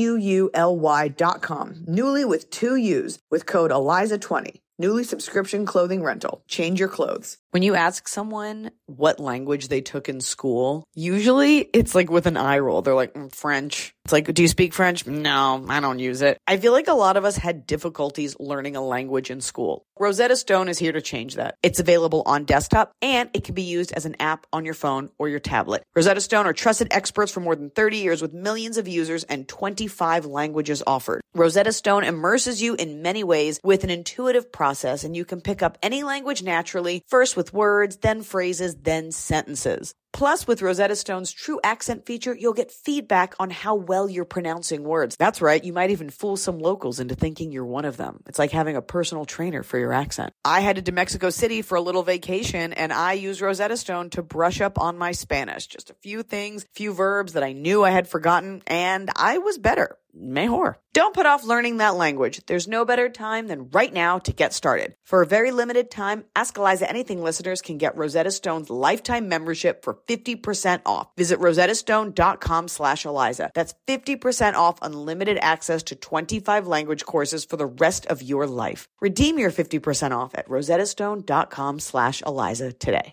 NUULY.com. Nuuly with 2 U's with code ELIZA20. Nuuly subscription clothing rental. Change your clothes. When you ask someone what language they took in school, usually it's like with an eye roll. They're like, French. It's like, do you speak French? No, I don't use it. I feel like a lot of us had difficulties learning a language in school. Rosetta Stone is here to change that. It's available on desktop, and it can be used as an app on your phone or your tablet. Rosetta Stone are trusted experts for more than 30 years with millions of users and 25 languages offered. Rosetta Stone immerses you in many ways with an intuitive process, and you can pick up any language naturally, first with words, then phrases, then sentences. Plus, with Rosetta Stone's True Accent feature, you'll get feedback on how well you're pronouncing words. That's right, you might even fool some locals into thinking you're one of them. It's like having a personal trainer for your accent. I headed to Mexico City for a little vacation, and I used Rosetta Stone to brush up on my Spanish. Just a few things, few verbs that I knew I had forgotten, and I was better. Mejor. Don't put off learning that language. There's no better time than right now to get started. For a very limited time, Ask Eliza Anything listeners can get Rosetta Stone's lifetime membership for 50% off. Visit rosettastone.com/Eliza. That's 50% off unlimited access to 25 language courses for the rest of your life. Redeem your 50% off at rosettastone.com/Eliza today.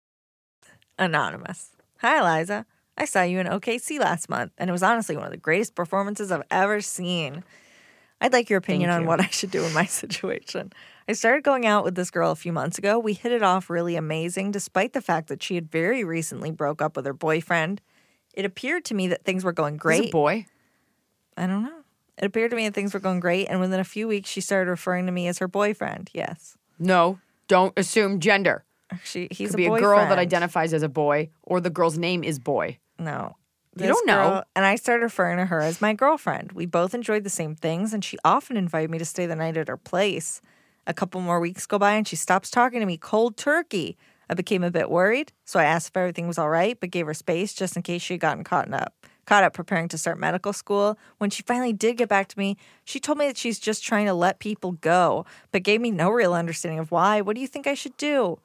Anonymous. Hi, Eliza. I saw you in OKC last month, and it was honestly one of the greatest performances I've ever seen. I'd like your opinion on what I should do in my situation. I started going out with this girl a few months ago. We hit it off really amazing, despite the fact that she had very recently broke up with her boyfriend. It appeared to me that things were going great. Is it a boy? I don't know. It appeared to me that things were going great, and within a few weeks, she started referring to me as her boyfriend. Yes. No, don't assume gender. He's Could be a girl that identifies as a boy, or the girl's name is boy. No. You don't know. And I started referring to her as my girlfriend. We both enjoyed the same things, and she often invited me to stay the night at her place. A couple more weeks go by, and she stops talking to me cold turkey. I became a bit worried, so I asked if everything was all right, but gave her space just in case she had gotten caught up preparing to start medical school. When she finally did get back to me, she told me that she's just trying to let people go, but gave me no real understanding of why. What do you think I should do?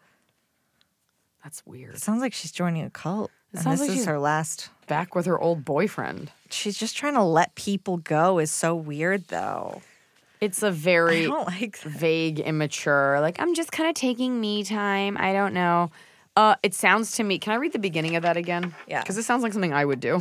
That's weird. It sounds like she's joining a cult. It sounds like this is she's her last. Back with her old boyfriend. She's just trying to let people go is so weird, though. It's a very I don't like that. Vague, immature, like, I'm just kind of taking me time. I don't know. It sounds to me, can I read the beginning of that again? Yeah. Because it sounds like something I would do.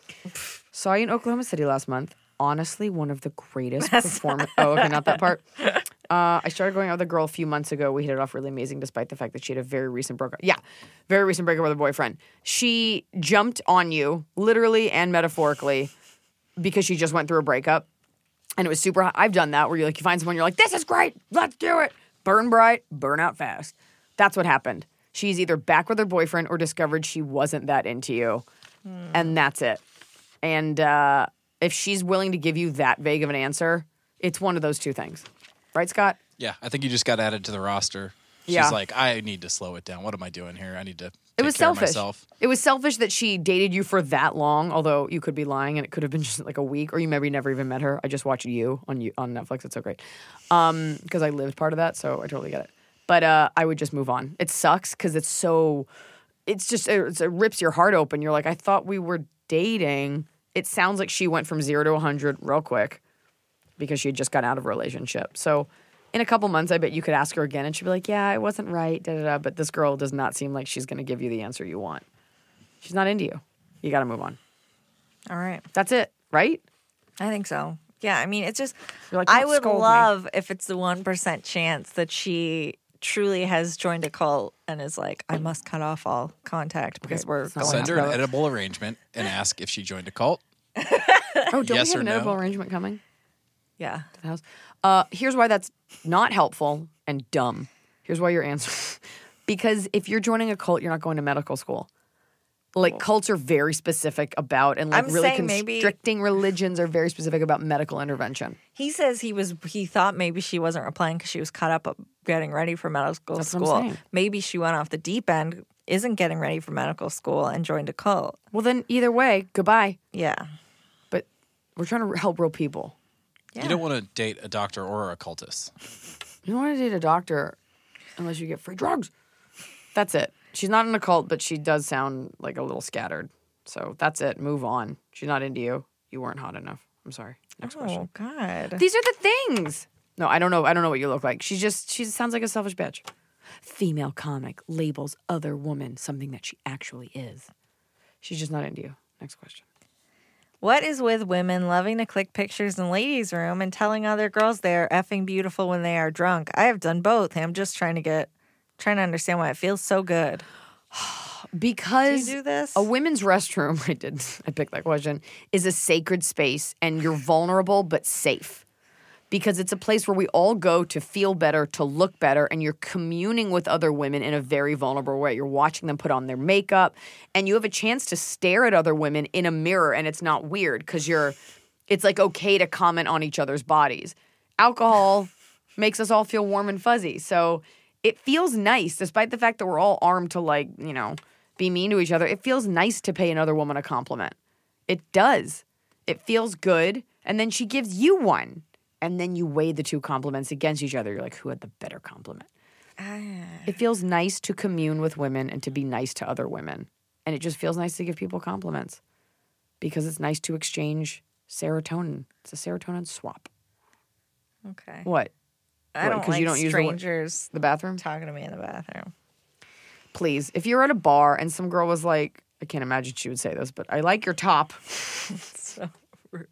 Saw you in Oklahoma City last month. Honestly, one of the greatest performances. Oh, okay, not that part. I started going out with a girl a few months ago. We hit it off really amazing despite the fact that she had a very recent breakup. Yeah, very recent breakup with her boyfriend. She jumped on you, literally and metaphorically, because she just went through a breakup. And it was super hot. I've done that where you find someone, you're like, this is great, let's do it. Burn bright, burn out fast. That's what happened. She's either back with her boyfriend or discovered she wasn't that into you. And that's it. And if she's willing to give you that vague of an answer, it's one of those two things. Right, Scott? Yeah, I think you just got added to the roster. She's like, I need to slow it down. What am I doing here? I need to take care of myself. It was selfish that she dated you for that long, although you could be lying and it could have been just like a week, or you maybe never even met her. I just watched You on Netflix. It's so great. Because I lived part of that, so I totally get it. But I would just move on. It sucks because it rips your heart open. You're like, I thought we were dating. It sounds like she went from 0 to 100 real quick because she had just gotten out of a relationship. So in a couple months, I bet you could ask her again and she'd be like, yeah, it wasn't right, da-da-da. But this girl does not seem like she's going to give you the answer you want. She's not into you. You got to move on. All right. That's it, right? I think so. Yeah, I mean, it's just, You're like, I "Don't would scold me." love if it's the 1% chance that she truly has joined a cult and is like, I must cut off all contact because we're going Send her an edible arrangement and ask if she joined a cult. Oh, don't Yes we have or an no? edible arrangement coming Yeah. to the house? Here's why that's not helpful and dumb. Here's why your answer. Because if you're joining a cult, you're not going to medical school. Like, cults are very specific about, and like I'm really saying maybe- constricting religions are very specific about medical intervention. He says he thought maybe she wasn't replying because she was caught up getting ready for medical That's what I'm school. saying. Maybe she went off the deep end, isn't getting ready for medical school, and joined a cult. Well, then either way, goodbye. Yeah. But we're trying to help real people. Yeah. You don't want to date a doctor or a cultist. You don't want to date a doctor unless you get free drugs. That's it. She's not in a cult, but she does sound like a little scattered. So that's it. Move on. She's not into you. You weren't hot enough. I'm sorry. Next question. Oh, God. These are the things. No, I don't know. I don't know what you look like. She sounds like a selfish bitch. Female comic labels other woman something that she actually is. She's just not into you. Next question. What is with women loving to click pictures in ladies' room and telling other girls they are effing beautiful when they are drunk? I have done both. I'm just trying to understand why it feels so good. Because Do you do this? a women's restroom, I picked that question, is a sacred space and you're vulnerable but safe. Because it's a place where we all go to feel better, to look better, and you're communing with other women in a very vulnerable way. You're watching them put on their makeup, and you have a chance to stare at other women in a mirror, and it's not weird because it's like okay to comment on each other's bodies. Alcohol makes us all feel warm and fuzzy, so it feels nice, despite the fact that we're all armed to be mean to each other. It feels nice to pay another woman a compliment. It does. It feels good, and then she gives you one. And then you weigh the two compliments against each other. You're like, who had the better compliment? It feels nice to commune with women and to be nice to other women. And it just feels nice to give people compliments because it's nice to exchange serotonin. It's a serotonin swap. Okay. What? I don't 'cause like you don't use strangers the bathroom? talking to me in the bathroom. Please, if you're at a bar and some girl was like, I can't imagine she would say this, but I like your top. So rude.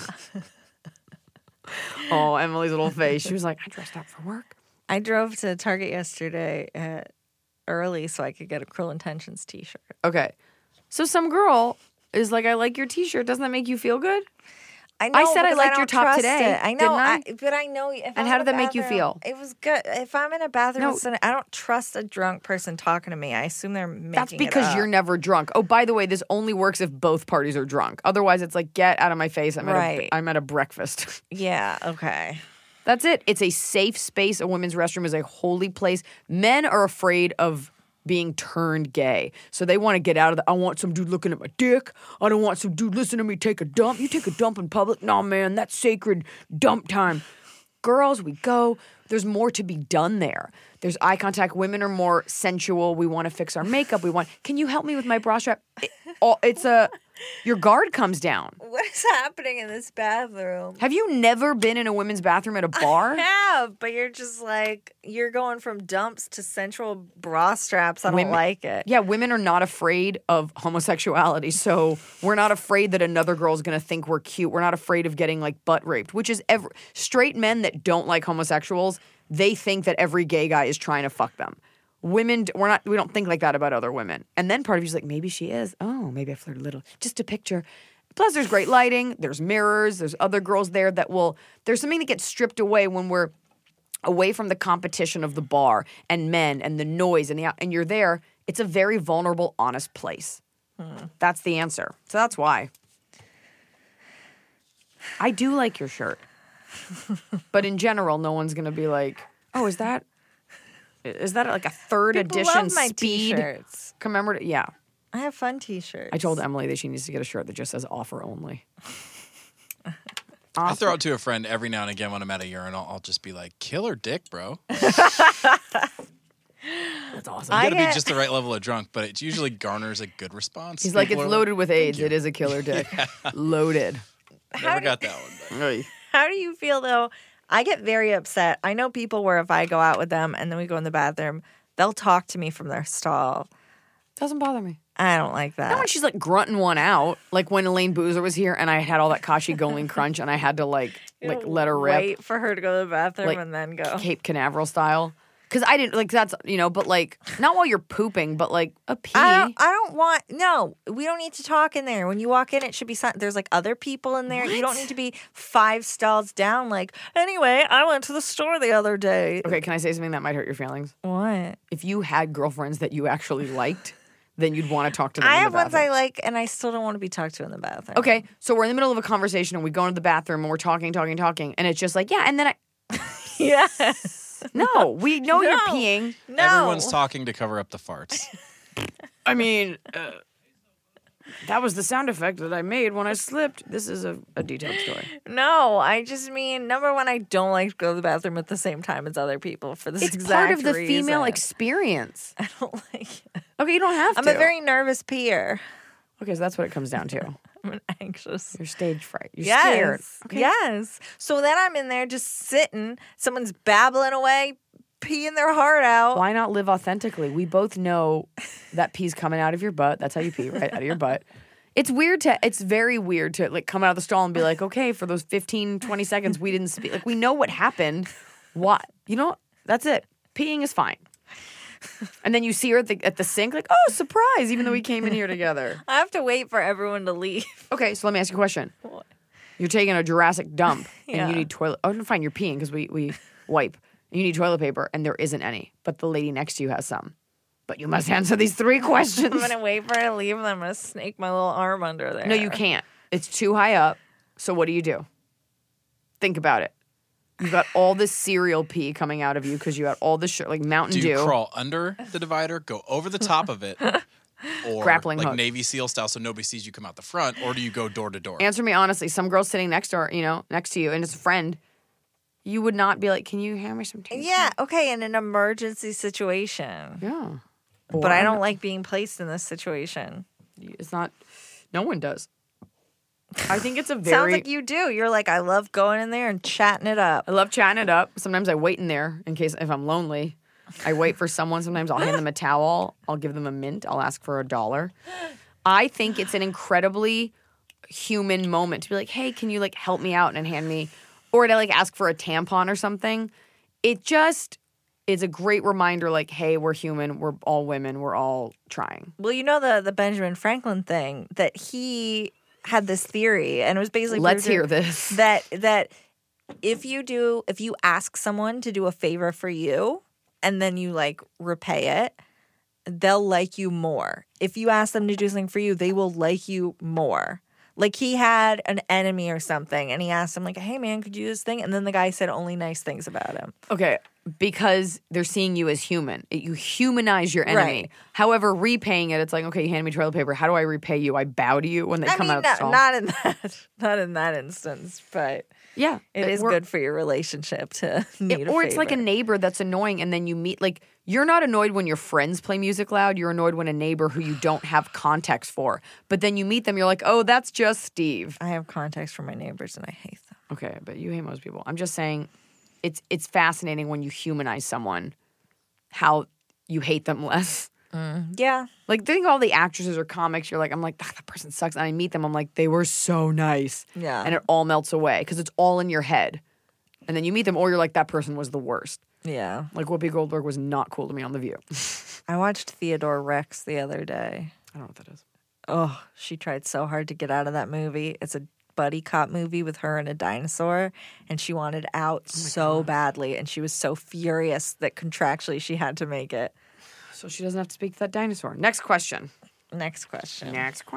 Oh, Emily's little face. She was like, I dressed up for work. I drove to Target yesterday early so I could get a Cruel Intentions t-shirt. Okay. So some girl is like, I like your t-shirt. Doesn't that make you feel good? I know, said I because liked your don't top trust today, it. I know, didn't I? but I know. If And I'm how in did a that make you bathroom, feel? It was good. If I'm in a bathroom, No. I don't trust a drunk person talking to me. I assume they're making That's it because up. you're never drunk. Oh, by the way, this only works if both parties are drunk. Otherwise, it's like, get out of my face. Right. I'm at a breakfast. Yeah. Okay. That's it. It's a safe space. A women's restroom is a holy place. Men are afraid of being turned gay. So they want to get out of I want some dude looking at my dick. I don't want some dude listening to me take a dump. You take a dump in public? Nah, man, that's sacred dump time. Girls, we go. There's more to be done there. There's eye contact. Women are more sensual. We want to fix our makeup. Can you help me with my bra strap? Your guard comes down. What is happening in this bathroom? Have you never been in a women's bathroom at a bar? I have, but you're just like, you're going from dumps to sensual bra straps. I don't like it. Yeah, women are not afraid of homosexuality, so we're not afraid that another girl's going to think we're cute. We're not afraid of getting, butt raped, which is straight men that don't like homosexuals, they think that every gay guy is trying to fuck them. Women, we don't think like that about other women. And then part of you's like, maybe she is. Oh, maybe I flirted a little. Just a picture. Plus, there's great lighting. There's mirrors. There's other girls there there's something that gets stripped away when we're away from the competition of the bar and men and the noise and you're there. It's a very vulnerable, honest place. That's the answer. So that's why. I do like your shirt. But in general, no one's going to be like, oh, is that like a third People edition love my speed t-shirts. commemorative? Yeah. I have fun t-shirts. I told Emily that she needs to get a shirt that just says offer only. I throw it to a friend every now and again when I'm at a urinal. I'll just be like, killer dick, bro. That's awesome. You gotta be just the right level of drunk, but it usually garners a good response. He's like, People it's are loaded with AIDS. It is a killer dick. Loaded. Never got that one. How do you feel, though? I get very upset. I know people where if I go out with them and then we go in the bathroom, they'll talk to me from their stall. Doesn't bother me. I don't like that. Not when she's grunting one out, like when Elaine Boozer was here and I had all that Kashi Goling crunch and I had to let her rip. Wait for her to go to the bathroom and then go. Cape Canaveral style. Because I didn't, like, that's, but, like, not while you're pooping, but, like, a pee. I don't want, no, we don't need to talk in there. When you walk in, it should be, there's, like, other people in there. What? You don't need to be 5 stalls down, like, anyway, I went to the store the other day. Okay, can I say something that might hurt your feelings? What? If you had girlfriends that you actually liked, then you'd want to talk to them in the bathroom. I have ones I like, and I still don't want to be talked to in the bathroom. Okay, so we're in the middle of a conversation, and we go into the bathroom, and we're talking, and it's just like, yeah, and then Yes. No, we know you're peeing. No. Everyone's talking to cover up the farts. I mean, that was the sound effect that I made when I slipped. This is a detailed story. No, I just mean, number one, I don't like to go to the bathroom at the same time as other people for this exact reason. It's part of the female experience. I don't like it. Okay, you don't have to. I'm a very nervous peer. Okay, so that's what it comes down to. I'm anxious. You're stage fright. You're scared. Okay. Yes. So then I'm in there just sitting. Someone's babbling away, peeing their heart out. Why not live authentically? We both know that pee's coming out of your butt. That's how you pee, right? Out of your butt. It's very weird to like come out of the stall and be like, okay, for those 15, 20 seconds we didn't speak. Like we know what happened. What? That's it. Peeing is fine. And then you see her at the sink, like, oh, surprise, even though we came in here together. I have to wait for everyone to leave. Okay, so let me ask you a question. What? You're taking a Jurassic dump, Yeah. and you need toilet. Oh, fine, you're peeing because we wipe. You need toilet paper, and there isn't any, but the lady next to you has some. But you must answer these 3 questions. I'm going to wait for her to leave, and I'm going to snake my little arm under there. No, you can't. It's too high up. So what do? Think about it. You've got all this cereal pee coming out of you because you got all this like Mountain Dew. Do you crawl under the divider, go over the top of it, or grappling like hook. Navy SEAL style so nobody sees you come out the front, or do you go door to door? Answer me honestly. Some girl's sitting next to you, and it's a friend. You would not be like, can you hand me some tea? Yeah, okay, in an emergency situation. Yeah. But I don't like being placed in this situation. It's not, no one does. I think it's a very... Sounds like you do. You're like, I love going in there and chatting it up. I love chatting it up. Sometimes I wait in there in case if I'm lonely. I wait for someone. Sometimes I'll hand them a towel. I'll give them a mint. I'll ask for $1. I think it's an incredibly human moment to be like, hey, can you like help me out and hand me... Or to like ask for a tampon or something. It just is a great reminder like, hey, we're human. We're all women. We're all trying. Well, you know the Benjamin Franklin thing that he... had this theory, and it was basically let's hear this that if you ask someone to do a favor for you and then you like repay it, they'll like you more. If you ask them to do something for you, they will like you more. Like he had an enemy or something, and he asked him like, "Hey man, could you do this thing?" And then the guy said only nice things about him. Okay, because they're seeing you as human. You humanize your enemy. Right. However, repaying it, it's like, okay, you hand me toilet paper. How do I repay you? I bow to you when they come out of the stall. Not in that instance, but yeah, it is good for your relationship to need a favor. Or it's like a neighbor that's annoying, and then you meet like. You're not annoyed when your friends play music loud. You're annoyed when a neighbor who you don't have context for. But then you meet them, you're like, oh, that's just Steve. I have context for my neighbors, and I hate them. Okay, but you hate most people. I'm just saying it's fascinating when you humanize someone, how you hate them less. Yeah. Like, think of all the actresses or comics, I'm like, that person sucks. And I meet them, I'm like, they were so nice. Yeah. And it all melts away because it's all in your head. And then you meet them, or you're like, that person was the worst. Yeah. Like Whoopi Goldberg was not cool to me on The View. I watched Theodore Rex the other day. I don't know what that is. Oh, she tried so hard to get out of that movie. It's a buddy cop movie with her and a dinosaur, and she wanted out so badly, and she was so furious that contractually she had to make it. So she doesn't have to speak to that dinosaur. Next question. Next question.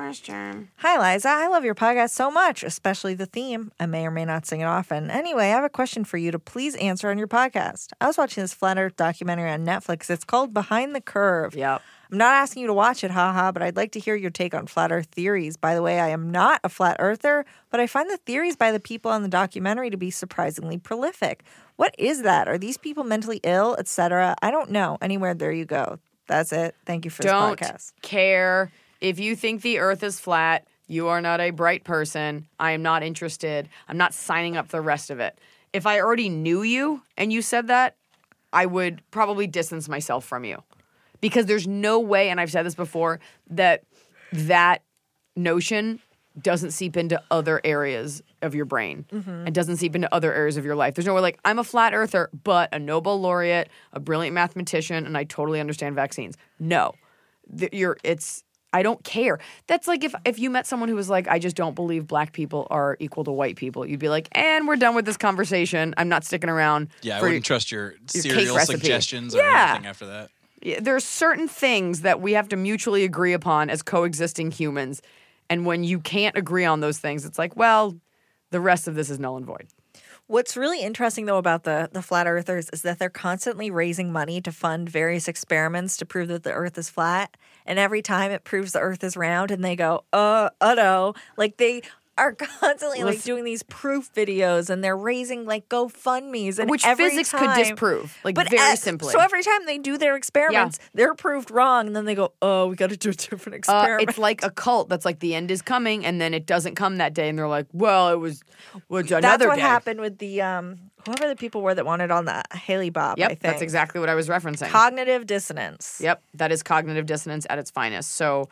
Hi, Liza. I love your podcast so much, especially the theme. I may or may not sing it often. Anyway, I have a question for you to please answer on your podcast. I was watching this Flat Earth documentary on Netflix. It's called Behind the Curve. Yep. I'm not asking you to watch it, haha, but I'd like to hear your take on flat earth theories. By the way, I am not a flat earther, but I find the theories by the people on the documentary to be surprisingly prolific. What is that? Are these people mentally ill, etc.? I don't know. Anywhere, there you go. That's it. Thank you for this podcast. Don't care. If you think the earth is flat, you are not a bright person. I am not interested. I'm not signing up for the rest of it. If I already knew you and you said that, I would probably distance myself from you. Because there's no way, and I've said this before, that notion doesn't seep into other areas of your brain and doesn't seep into other areas of your life. There's no way like, I'm a flat earther, but a Nobel laureate, a brilliant mathematician, and I totally understand vaccines. No. I don't care. That's like if you met someone who was like, I just don't believe black people are equal to white people, you'd be like, and we're done with this conversation. I'm not sticking around. Yeah, I wouldn't trust your cereal suggestions or anything after that. Yeah, there are certain things that we have to mutually agree upon as coexisting humans. And when you can't agree on those things, it's like, well, the rest of this is null and void. What's really interesting, though, about the flat earthers is that they're constantly raising money to fund various experiments to prove that the earth is flat. And every time it proves the earth is round and they go, no. Like they are constantly like doing these proof videos and they're raising like GoFundMes. And which physics could disprove, like very simply. So every time they do their experiments, they're proved wrong. And then they go, we got to do a different experiment. It's like a cult that's like the end is coming and then it doesn't come that day. And they're like, well, it was another day. That's what happened with the, whoever the people were that wanted on the Haley Bob, I think. That's exactly what I was referencing. Cognitive dissonance. Yep, that is cognitive dissonance at its finest. So,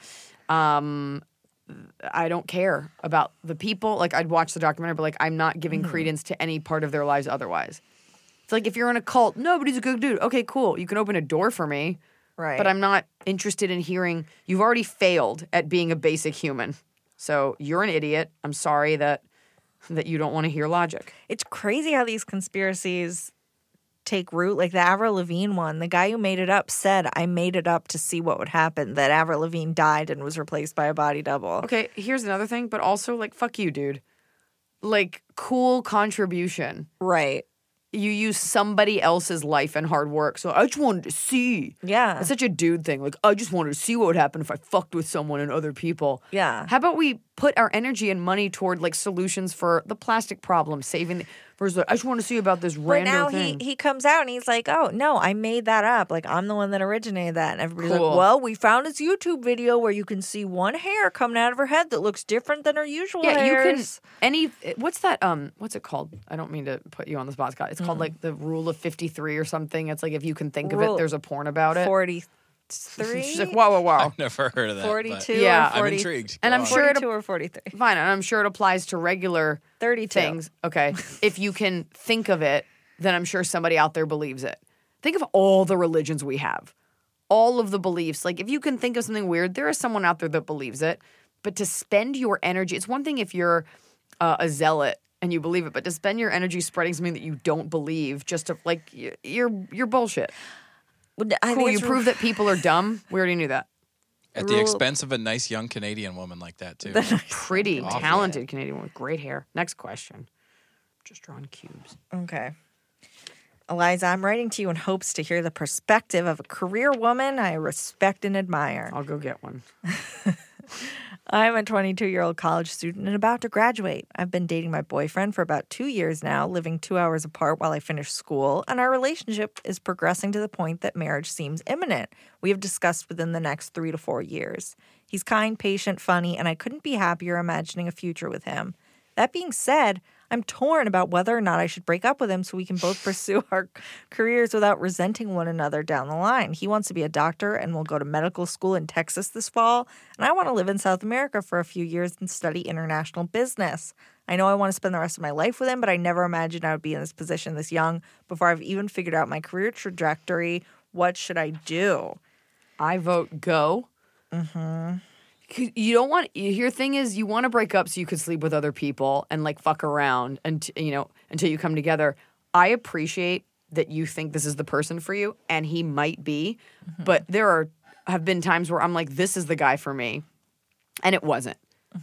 I don't care about the people. Like, I'd watch the documentary, but, like, I'm not giving credence to any part of their lives otherwise. It's like, if you're in a cult, nobody's a good dude. Okay, cool. You can open a door for me. Right. But I'm not interested in hearing, you've already failed at being a basic human. So you're an idiot. I'm sorry that you don't want to hear logic. It's crazy how these conspiracies take root. Like the Avril Lavigne one, the guy who made it up said, I made it up to see what would happen, that Avril Lavigne died and was replaced by a body double. Okay, here's another thing, but also, like, fuck you, dude. Like, cool contribution. Right. You use somebody else's life and hard work. So I just wanted to see. Yeah. It's such a dude thing. Like, I just wanted to see what would happen if I fucked with someone and other people. Yeah. How about we put our energy and money toward, like, solutions for the plastic problem, saving... Versus, like, I just want to see about this random thing. But now he comes out and he's like, oh, no, I made that up. Like, I'm the one that originated that. And everybody's like, well, we found this YouTube video where you can see one hair coming out of her head that looks different than her usual hairs. You can... what's that... what's it called? I don't mean to put you on the spot, Scott. It's called, like, the Rule of 53 or something. It's like, if you can think of it, there's a porn about it. 43? She's like, whoa. I've never heard of that. 42 yeah, or 40? I'm intrigued. And I'm sure 42 or 43. Fine, and I'm sure it applies to regular 32 things. Okay. If you can think of it, then I'm sure somebody out there believes it. Think of all the religions we have. All of the beliefs. Like, if you can think of something weird, there is someone out there that believes it. But to spend your energy, it's one thing if you're a zealot and you believe it, but to spend your energy spreading something that you don't believe, just to, like, you're bullshit. Cool, you prove that people are dumb. We already knew that. At the expense of a nice young Canadian woman like that, too. Pretty talented Canadian woman with great hair. Next question. Just drawing cubes. Okay. Eliza, I'm writing to you in hopes to hear the perspective of a career woman I respect and admire. I'll go get one. I'm a 22-year-old college student and about to graduate. I've been dating my boyfriend for about 2 years now, living 2 hours apart while I finish school, and our relationship is progressing to the point that marriage seems imminent. We have discussed within the next 3 to 4 years. He's kind, patient, funny, and I couldn't be happier imagining a future with him. That being said, I'm torn about whether or not I should break up with him so we can both pursue our careers without resenting one another down the line. He wants to be a doctor and will go to medical school in Texas this fall, and I want to live in South America for a few years and study international business. I know I want to spend the rest of my life with him, but I never imagined I would be in this position this young before I've even figured out my career trajectory. What should I do? I vote go. Mm-hmm. You don't want, your thing is you want to break up so you could sleep with other people and like fuck around and until you come together. I appreciate that you think this is the person for you, and he might be, but there have been times where I'm like, this is the guy for me, and it wasn't.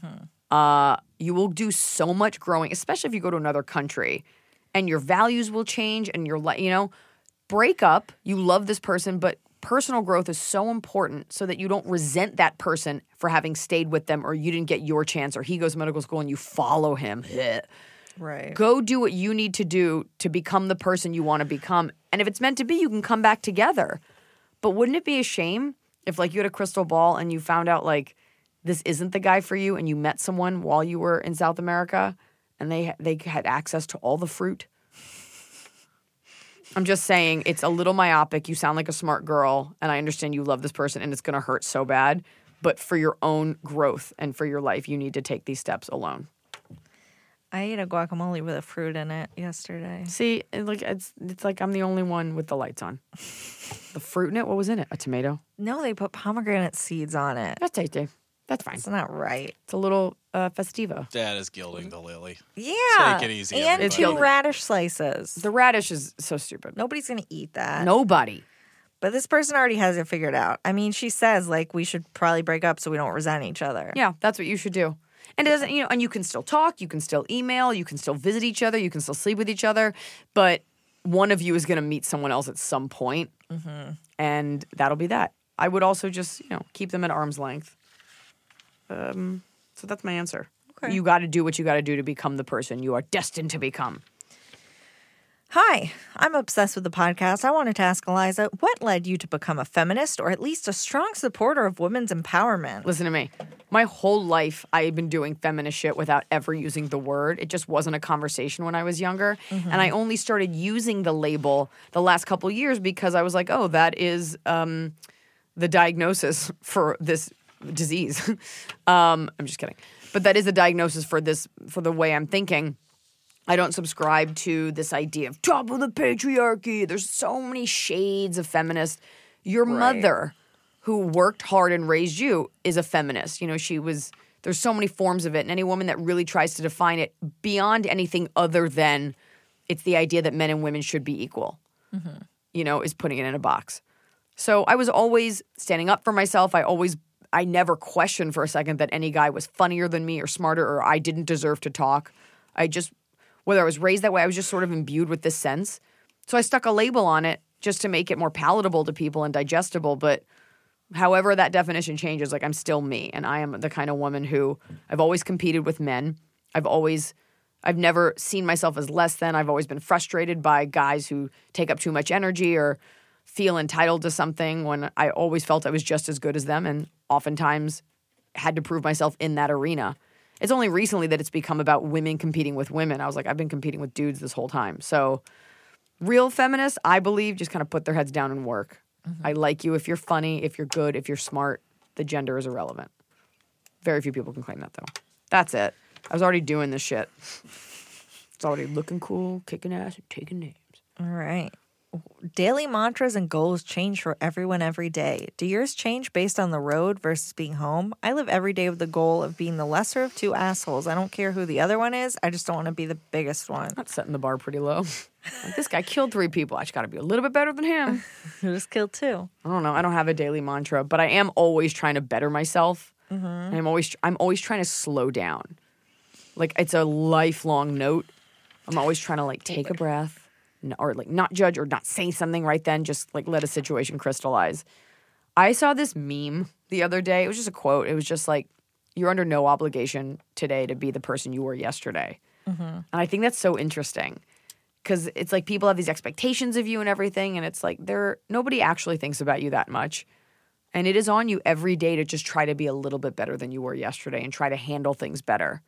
You will do so much growing, especially if you go to another country, and your values will change, and break up. You love this person, but personal growth is so important so that you don't resent that person for having stayed with them, or you didn't get your chance, or he goes to medical school and you follow him. Right. Go do what you need to do to become the person you want to become. And if it's meant to be, you can come back together. But wouldn't it be a shame if like you had a crystal ball and you found out like this isn't the guy for you, and you met someone while you were in South America and they had access to all the fruit? I'm just saying, it's a little myopic. You sound like a smart girl, and I understand you love this person, and it's going to hurt so bad. But for your own growth and for your life, you need to take these steps alone. I ate a guacamole with a fruit in it yesterday. See, it's like I'm the only one with the lights on. The fruit in it? What was in it? A tomato? No, they put pomegranate seeds on it. That's tasty. That's fine. It's not right. It's a little festivo. Dad is gilding the lily. Yeah. Take it easy, and everybody. 2 radish slices. The radish is so stupid. Nobody's going to eat that. Nobody. But this person already has it figured out. I mean, she says, like, we should probably break up so we don't resent each other. Yeah, that's what you should do. And it doesn't, and you can still talk, you can still email, you can still visit each other, you can still sleep with each other, but one of you is going to meet someone else at some point, and that'll be that. I would also just, keep them at arm's length. So that's my answer. Okay. You got to do what you got to do to become the person you are destined to become. Hi, I'm obsessed with the podcast. I wanted to ask Eliza, what led you to become a feminist or at least a strong supporter of women's empowerment? Listen to me. My whole life, I've been doing feminist shit without ever using the word. It just wasn't a conversation when I was younger. And I only started using the label the last couple of years because I was like, oh, that is the diagnosis for this disease. I'm just kidding. But that is the diagnosis for the way I'm thinking. I don't subscribe to this idea of top of the patriarchy. There's so many shades of feminist. Your mother, who worked hard and raised you, is a feminist. There's so many forms of it. And any woman that really tries to define it beyond anything other than it's the idea that men and women should be equal, is putting it in a box. So I was always standing up for myself. I never questioned for a second that any guy was funnier than me or smarter or I didn't deserve to talk. Whether I was raised that way, I was just sort of imbued with this sense. So I stuck a label on it just to make it more palatable to people and digestible. But however that definition changes, I'm still me. And I am the kind of woman who I've always competed with men. I've never seen myself as less than. I've always been frustrated by guys who take up too much energy or feel entitled to something when I always felt I was just as good as them and oftentimes had to prove myself in that arena. It's only recently that it's become about women competing with women. I was like, I've been competing with dudes this whole time. So real feminists, I believe, just kind of put their heads down and work. I like you if you're funny, if you're good, if you're smart. The gender is irrelevant. Very few people can claim that, though. That's it. I was already doing this shit. It's already looking cool, kicking ass, and taking names. All right. Daily mantras and goals change for everyone every day. Do yours change based on the road versus being home? I live every day with the goal of being the lesser of 2 assholes. I don't care who the other one is. I just don't want to be the biggest one. That's setting the bar pretty low. This guy killed 3 people. I just got to be a little bit better than him. Who just killed 2? I don't know. I don't have a daily mantra, but I am always trying to better myself. I'm always trying to slow down. It's a lifelong note. I'm always trying to take a breath. Or not judge or not say something right then, just let a situation crystallize. I saw this meme the other day. It was just a quote. It was just you're under no obligation today to be the person you were yesterday. And I think that's so interesting because it's people have these expectations of you and everything, and it's nobody actually thinks about you that much. And it is on you every day to just try to be a little bit better than you were yesterday and try to handle things better.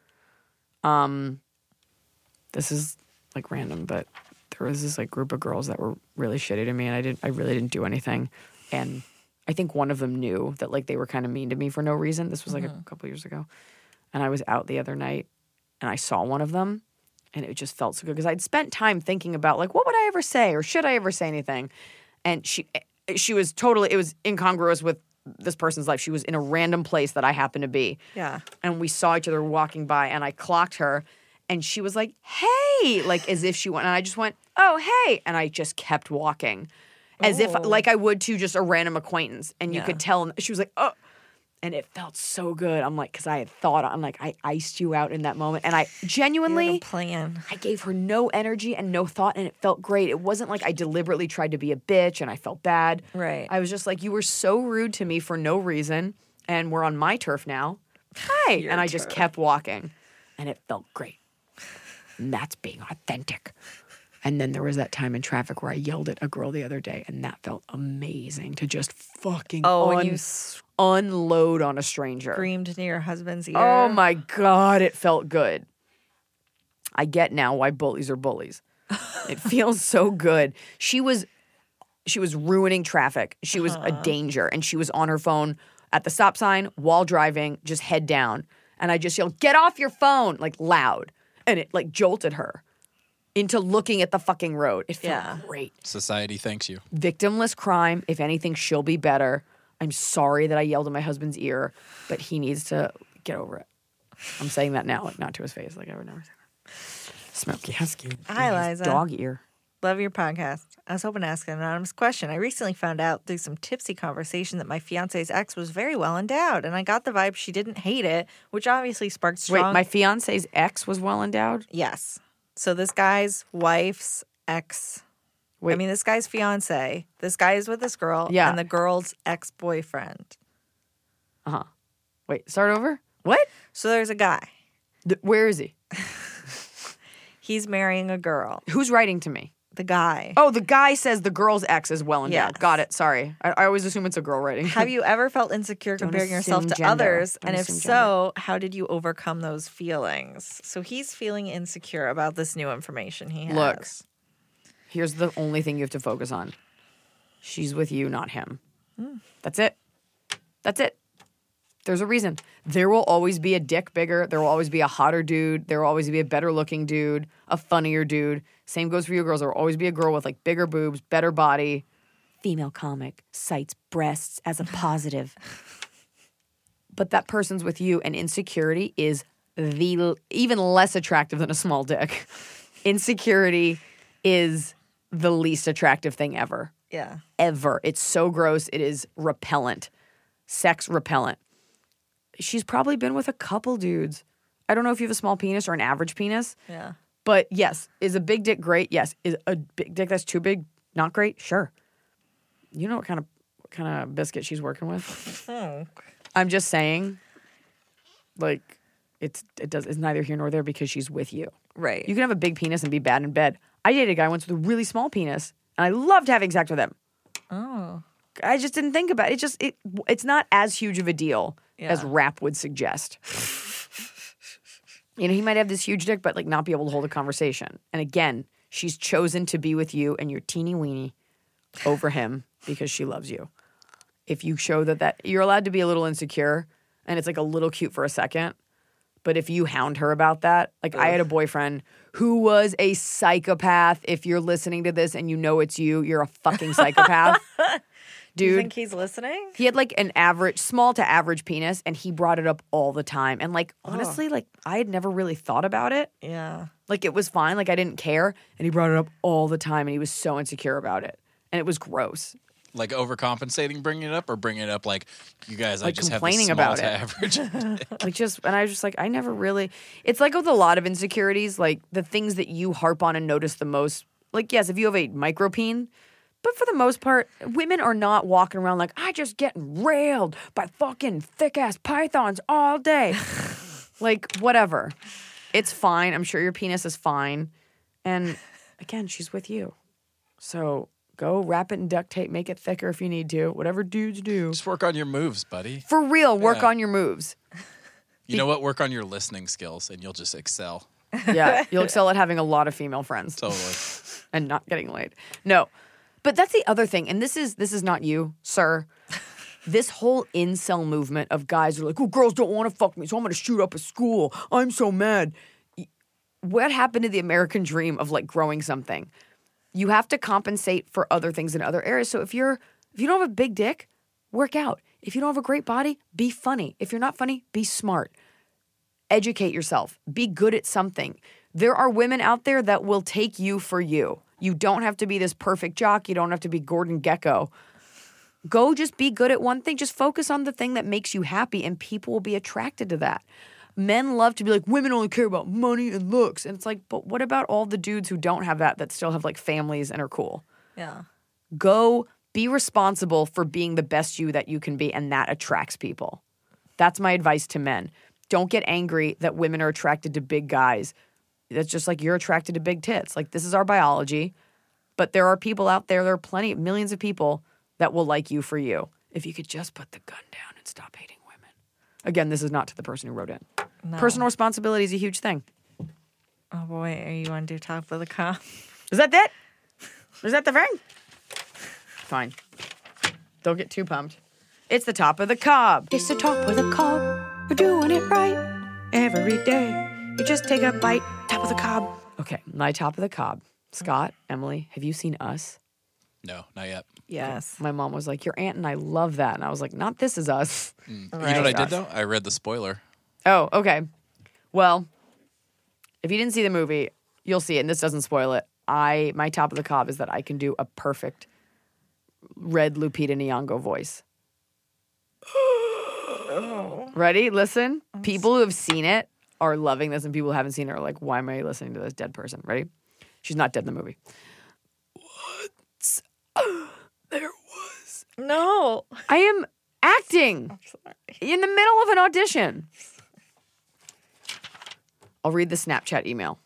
This is random, but there was this group of girls that were really shitty to me, and I really didn't do anything. And I think one of them knew that they were kind of mean to me for no reason. This was a couple years ago. And I was out the other night and I saw one of them and it just felt so good because I'd spent time thinking about what would I ever say or should I ever say anything? And she was totally, it was incongruous with this person's life. She was in a random place that I happened to be. Yeah. And we saw each other walking by and I clocked her. And she was like, hey, as if she went, and I just went, oh, hey. And I just kept walking as if I would to just a random acquaintance. And you could tell, she was like, oh. And it felt so good. I'm because I had thought, I iced you out in that moment. And I genuinely, plan. I gave her no energy and no thought, and it felt great. It wasn't I deliberately tried to be a bitch and I felt bad. Right. I was just you were so rude to me for no reason, and we're on my turf now. Hi. And I just kept walking, and it felt great. And that's being authentic. And then there was that time in traffic where I yelled at a girl the other day, and that felt amazing to just fucking unload on a stranger. Screamed near your husband's ear. Oh my God, it felt good. I get now why bullies are bullies. It feels so good. She was ruining traffic. She was a danger, and she was on her phone at the stop sign, while driving, just head down. And I just yelled, "Get off your phone!" like loud. And it like jolted her into looking at the fucking road. It felt great. Society thanks you. Victimless crime. If anything, she'll be better. I'm sorry that I yelled in my husband's ear, but he needs to get over it. I'm saying that now, like not to his face. Like I would never say that. Smokey Husky. Hi, Liza. Dog ear. Love your podcast. I was hoping to ask an anonymous question. I recently found out through some tipsy conversation that my fiance's ex was very well endowed, and I got the vibe she didn't hate it, which obviously sparked strong... Wait, my fiance's ex was well endowed? Yes. So this guy's wife's ex... Wait. I mean, this guy's fiance. This guy is with this girl, and the girl's ex-boyfriend. Uh-huh. Wait, start over? What? So there's a guy. Where is he? He's marrying a girl. Who's writing to me? The guy. Oh, the guy says the girl's ex is well endowed. Yes. Got it. Sorry. I always assume it's a girl writing. Have you ever felt insecure comparing yourself to others? And if so, how did you overcome those feelings? So he's feeling insecure about this new information he has. Look, here's the only thing you have to focus on. She's with you, not him. That's it. That's it. There's a reason. There will always be a dick bigger. There will always be a hotter dude. There will always be a better looking dude, a funnier dude. Same goes for you girls. There will always be a girl with like bigger boobs, better body. Female comic cites breasts as a positive. But that person's with you, and insecurity is the even less attractive than a small dick. Insecurity is the least attractive thing ever. Yeah. Ever. It's so gross. It is repellent. Sex repellent. She's probably been with a couple dudes. I don't know if you have a small penis or an average penis. Yeah. But yes, is a big dick great? Yes. Is a big dick that's too big not great? Sure. You know what kind of biscuit she's working with? Oh. I'm just saying, like, it's neither here nor there because she's with you. Right. You can have a big penis and be bad in bed. I dated a guy once with a really small penis, and I loved having sex with him. Oh. I just didn't think about it. It's not as huge of a deal as rap would suggest. You know, he might have this huge dick, but like not be able to hold a conversation. And again, she's chosen to be with you and your teeny weeny over him because she loves you. If you show that you're allowed to be a little insecure and it's like a little cute for a second, but if you hound her about that, like I had a boyfriend who was a psychopath. If you're listening to this and you know it's you, you're a fucking psychopath. Dude, do you think he's listening? He had like an small to average penis, and he brought it up all the time. And like, honestly, like I had never really thought about it. Yeah. Like it was fine. Like I didn't care. And he brought it up all the time, and he was so insecure about it. And it was gross. Like overcompensating, bringing it up, or bringing it up like, you guys, like I just complaining have a small about to it. average. And I was just like, I never really. It's like with a lot of insecurities, like the things that you harp on and notice the most. Like, yes, if you have a micropene. But for the most part, women are not walking around like, I just getting railed by fucking thick-ass pythons all day. Like, whatever. It's fine. I'm sure your penis is fine. And, again, she's with you. So go wrap it in duct tape, make it thicker if you need to. Whatever dudes do. Just work on your moves, buddy. For real, work on your moves. You know what? Work on your listening skills, and you'll just excel. Yeah, you'll excel at having a lot of female friends. Totally. And not getting laid. No. But that's the other thing, and this is not you, sir. This whole incel movement of guys who are like, oh, girls don't want to fuck me, so I'm going to shoot up a school. I'm so mad. What happened to the American dream of like growing something? You have to compensate for other things in other areas. So if you don't have a big dick, work out. If you don't have a great body, be funny. If you're not funny, be smart. Educate yourself. Be good at something. There are women out there that will take you for you. You don't have to be this perfect jock. You don't have to be Gordon Gekko. Go just be good at one thing. Just focus on the thing that makes you happy, and people will be attracted to that. Men love to be like, women only care about money and looks. And it's like, but what about all the dudes who don't have that still have like families and are cool? Yeah. Go be responsible for being the best you that you can be, and that attracts people. That's my advice to men. Don't get angry that women are attracted to big guys. That's just like you're attracted to big tits. Like, this is our biology. But there are people out there, millions of people that will like you for you. If you could just put the gun down and stop hating women. Again, this is not to the person who wrote in. No. Personal responsibility is a huge thing. Oh, boy. Are you on to top of the comp? Is that it? Is that the thing? Fine. Don't get too pumped. It's the top of the cob. It's the top of the cob. We're doing it right every day. You just take a bite. Top of the cob. Okay, my top of the cob. Scott, Emily, have you seen Us? No, not yet. Yes. My mom was like, your aunt and I love that. And I was like, not This Is Us. You know what I did, though? I read the spoiler. Oh, okay. Well, if you didn't see the movie, you'll see it, and this doesn't spoil it. My top of the cob is that I can do a perfect red Lupita Nyong'o voice. Ready? Listen. People who have seen it are loving this, and people who haven't seen it are like, why am I listening to this dead person? Ready? She's not dead in the movie. Once there was. No. I am acting in the middle of an audition. I'll read the Snapchat email.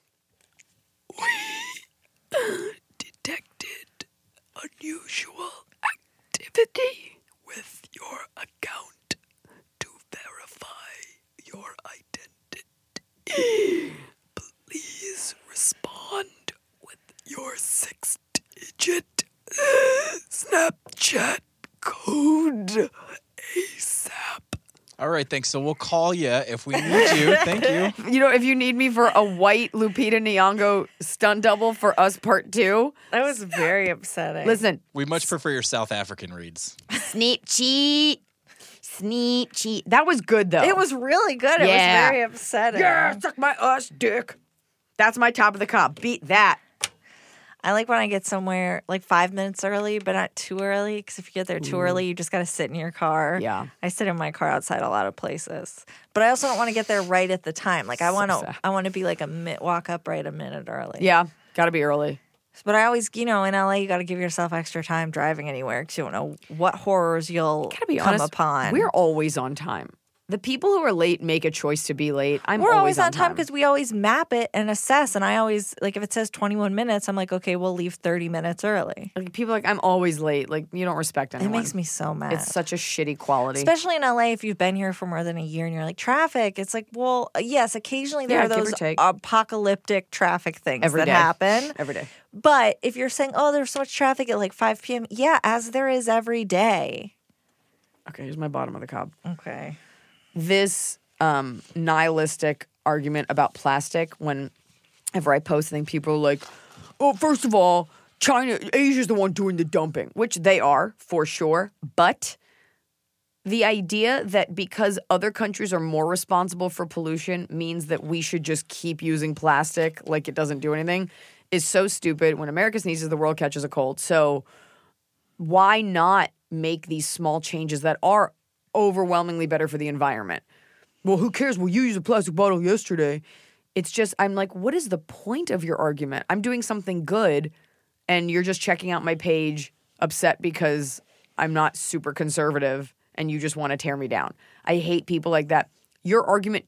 We detected unusual activity with your account. To verify your identity, please respond with your 6-digit Snapchat code ASAP. All right, thanks. So we'll call you if we need you. Thank you. You know, if you need me for a white Lupita Nyong'o stunt double for Us Part 2. That was very upsetting. Listen. We much prefer your South African reads. Sneak cheat. That was good, though. It was really good. It was very upsetting. Yeah, suck my Us dick. That's my top of the cob. Beat that. I like when I get somewhere like 5 minutes early, but not too early. Because if you get there too early, you just got to sit in your car. Yeah. I sit in my car outside a lot of places, but I also don't want to get there right at the time. Like I want to be like walk up right a minute early. Yeah, got to be early. But I always, in LA, you got to give yourself extra time driving anywhere because you don't know what horrors you'll come upon. We're always on time. The people who are late make a choice to be late. We're always on time because we always map it and assess. And I always, like, if it says 21 minutes, I'm like, okay, we'll leave 30 minutes early. Like, people are like, I'm always late. Like, you don't respect anyone. It makes me so mad. It's such a shitty quality. Especially in LA, if you've been here for more than a year and you're like, traffic. It's like, well, yes, occasionally there are those apocalyptic traffic things that happen. Every day. But if you're saying, oh, there's so much traffic at like 5 p.m., yeah, as there is every day. Okay, here's my bottom of the cob. Okay. This nihilistic argument about plastic, whenever I post something, people are like, oh, first of all, Asia's the one doing the dumping, which they are, for sure. But the idea that because other countries are more responsible for pollution means that we should just keep using plastic like it doesn't do anything is so stupid. When America sneezes, the world catches a cold. So why not make these small changes that are overwhelmingly better for the environment? Well, who cares? Well, you used a plastic bottle yesterday. It's just, I'm like, what is the point of your argument? I'm doing something good, and you're just checking out my page upset because I'm not super conservative, and you just want to tear me down. I hate people like that. Your argument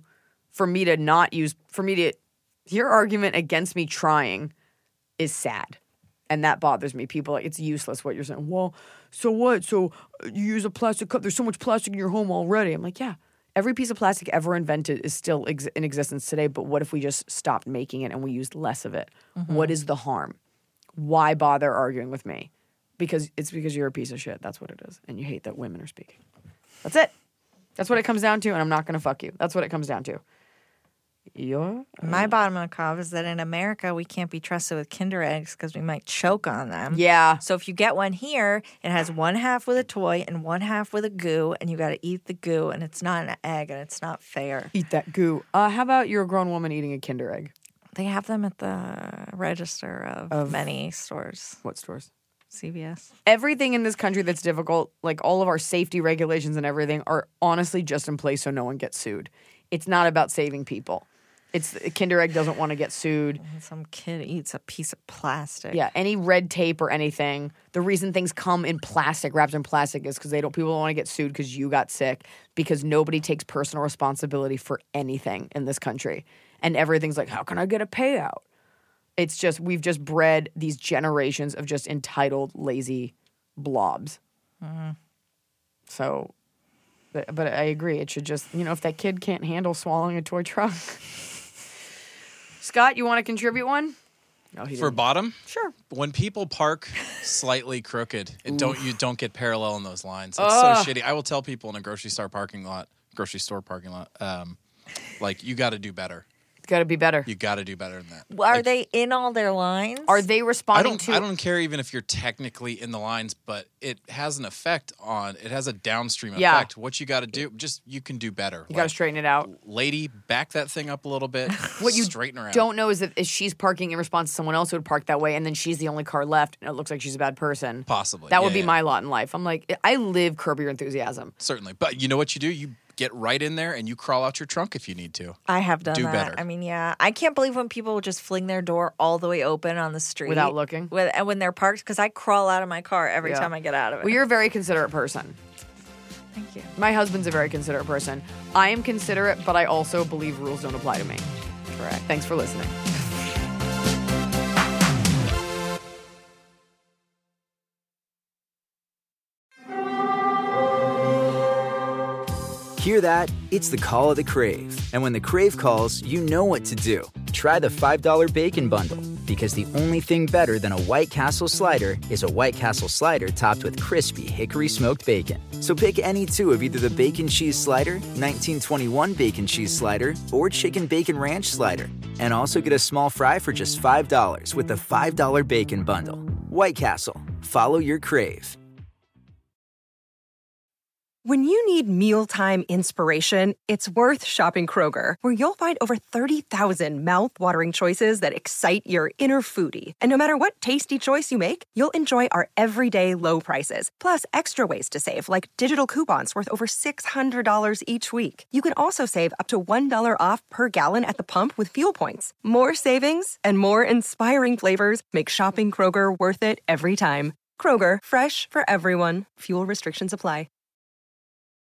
your argument against me trying is sad. And that bothers me. People like, it's useless what you're saying. Well, so what? So you use a plastic cup. There's so much plastic in your home already. I'm like, yeah. Every piece of plastic ever invented is still in existence today. But what if we just stopped making it and we used less of it? Mm-hmm. What is the harm? Why bother arguing with me? Because you're a piece of shit. That's what it is. And you hate that women are speaking. That's it. That's what it comes down to. And I'm not going to fuck you. That's what it comes down to. My bottom of the cob is that in America, we can't be trusted with Kinder Eggs because we might choke on them. Yeah. So if you get one here, it has one half with a toy and one half with a goo, and you got to eat the goo, and it's not an egg, and it's not fair. Eat that goo. How about you're a grown woman eating a Kinder Egg? They have them at the register of many stores. What stores? CVS. Everything in this country that's difficult, like all of our safety regulations and everything, are honestly just in place so no one gets sued. It's not about saving people. Kinder Egg doesn't want to get sued. Some kid eats a piece of plastic. Yeah, any red tape or anything. The reason things come in plastic, wrapped in plastic, is because people don't want to get sued because you got sick. Because nobody takes personal responsibility for anything in this country, and everything's like, how can I get a payout? It's just we've just bred these generations of just entitled, lazy blobs. Mm-hmm. So, but I agree. It should just if that kid can't handle swallowing a toy truck. Scott, you want to contribute one? For bottom? Sure. When people park slightly crooked, you don't get parallel in those lines. It's so shitty. I will tell people in a grocery store parking lot, like, you got to do better. Got to be better. You got to do better than that. Well, are they in all their lines? Are they responding I don't care even if you're technically in the lines, but it has an effect it has a downstream effect. What you got to do, you can do better. You got to straighten it out. Lady, back that thing up a little bit. What you straighten her out. Don't know is that if she's parking in response to someone else who would park that way, and then she's the only car left, and it looks like she's a bad person. Possibly. That would be my lot in life. I'm like, I live Curb Your Enthusiasm. Certainly. But you know what you do? You get right in there and you crawl out your trunk if you need to. I have done that. Do better. I mean, yeah. I can't believe when people just fling their door all the way open on the street. Without looking? When they're parked, because I crawl out of my car every time I get out of it. Well, you're a very considerate person. Thank you. My husband's a very considerate person. I am considerate, but I also believe rules don't apply to me. Correct. Thanks for listening. Hear that? It's the call of the Crave. And when the Crave calls, you know what to do. Try the $5 Bacon Bundle, because the only thing better than a White Castle slider is a White Castle slider topped with crispy hickory smoked bacon. So pick any two of either the Bacon Cheese Slider, 1921 Bacon Cheese Slider, or Chicken Bacon Ranch Slider. And also get a small fry for just $5 with the $5 Bacon Bundle. White Castle. Follow your Crave. When you need mealtime inspiration, it's worth shopping Kroger, where you'll find over 30,000 mouth-watering choices that excite your inner foodie. And no matter what tasty choice you make, you'll enjoy our everyday low prices, plus extra ways to save, like digital coupons worth over $600 each week. You can also save up to $1 off per gallon at the pump with fuel points. More savings and more inspiring flavors make shopping Kroger worth it every time. Kroger, fresh for everyone. Fuel restrictions apply.